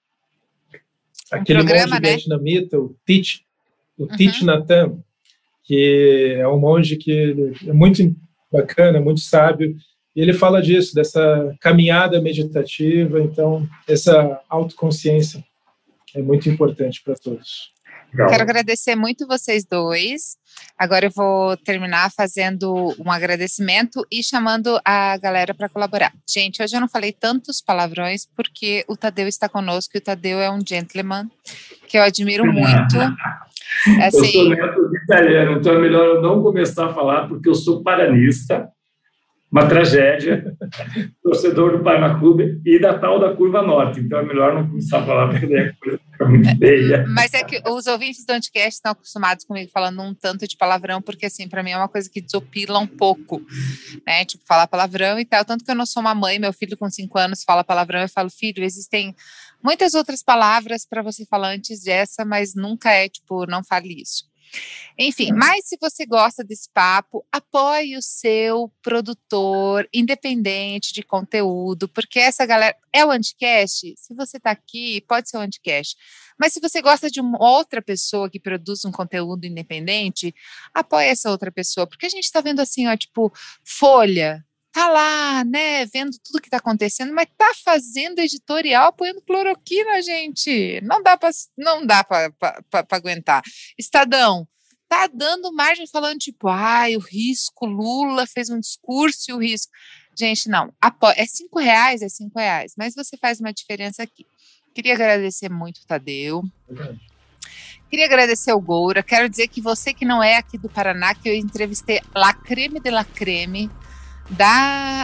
aquele programa, monge né? vietnamita, o Thich Nhat Hanh, que é um monge que é muito bacana, muito sábio, e ele fala disso, dessa caminhada meditativa. Então, essa autoconsciência é muito importante para todos. Quero agradecer muito vocês dois. Agora eu vou terminar fazendo um agradecimento e chamando a galera para colaborar. Gente, hoje eu não falei tantos palavrões porque o Tadeu está conosco, e o Tadeu é um gentleman que eu admiro muito. Assim, eu sou neto de italiano, então é melhor eu não começar a falar, porque eu sou paranista, uma tragédia, torcedor do Paraná Clube e da tal da Curva Norte, então é melhor não começar a falar, porque daí a coisa fica muito feia. Mas é que os ouvintes do Anticast estão acostumados comigo falando um tanto de palavrão, porque assim, para mim é uma coisa que desopila um pouco, né, tipo, falar palavrão e tal, tanto que eu não sou uma mãe, meu filho com 5 anos fala palavrão, eu falo, filho, existem muitas outras palavras para você falar antes dessa, mas nunca é, tipo, não fale isso. Enfim, mas se você gosta desse papo, apoie o seu produtor independente de conteúdo, porque essa galera é o Anticast. Se você está aqui, pode ser o Anticast. Mas se você gosta de uma outra pessoa que produz um conteúdo independente, apoie essa outra pessoa, porque a gente está vendo assim, ó, tipo, Folha. Tá lá, né, vendo tudo que tá acontecendo, mas tá fazendo editorial apoiando cloroquina, gente. Não dá para aguentar. Estadão tá dando margem falando tipo, o risco, Lula fez um discurso e o risco. Gente, não, é R$5, é R$5, mas você faz uma diferença aqui. Queria agradecer muito o Tadeu. Queria agradecer o Goura. Quero dizer que você que não é aqui do Paraná, que eu entrevistei La Creme de la Creme, da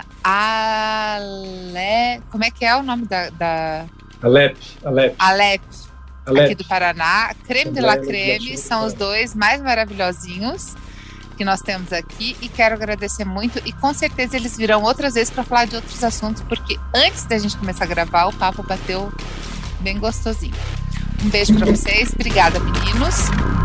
como é que é o nome da... Alep, aqui do Paraná. Creme de la Creme são os dois mais maravilhosinhos que nós temos aqui, e quero agradecer muito, e com certeza eles virão outras vezes para falar de outros assuntos, porque antes da gente começar a gravar, o papo bateu bem gostosinho. Um beijo para vocês, obrigada, meninos.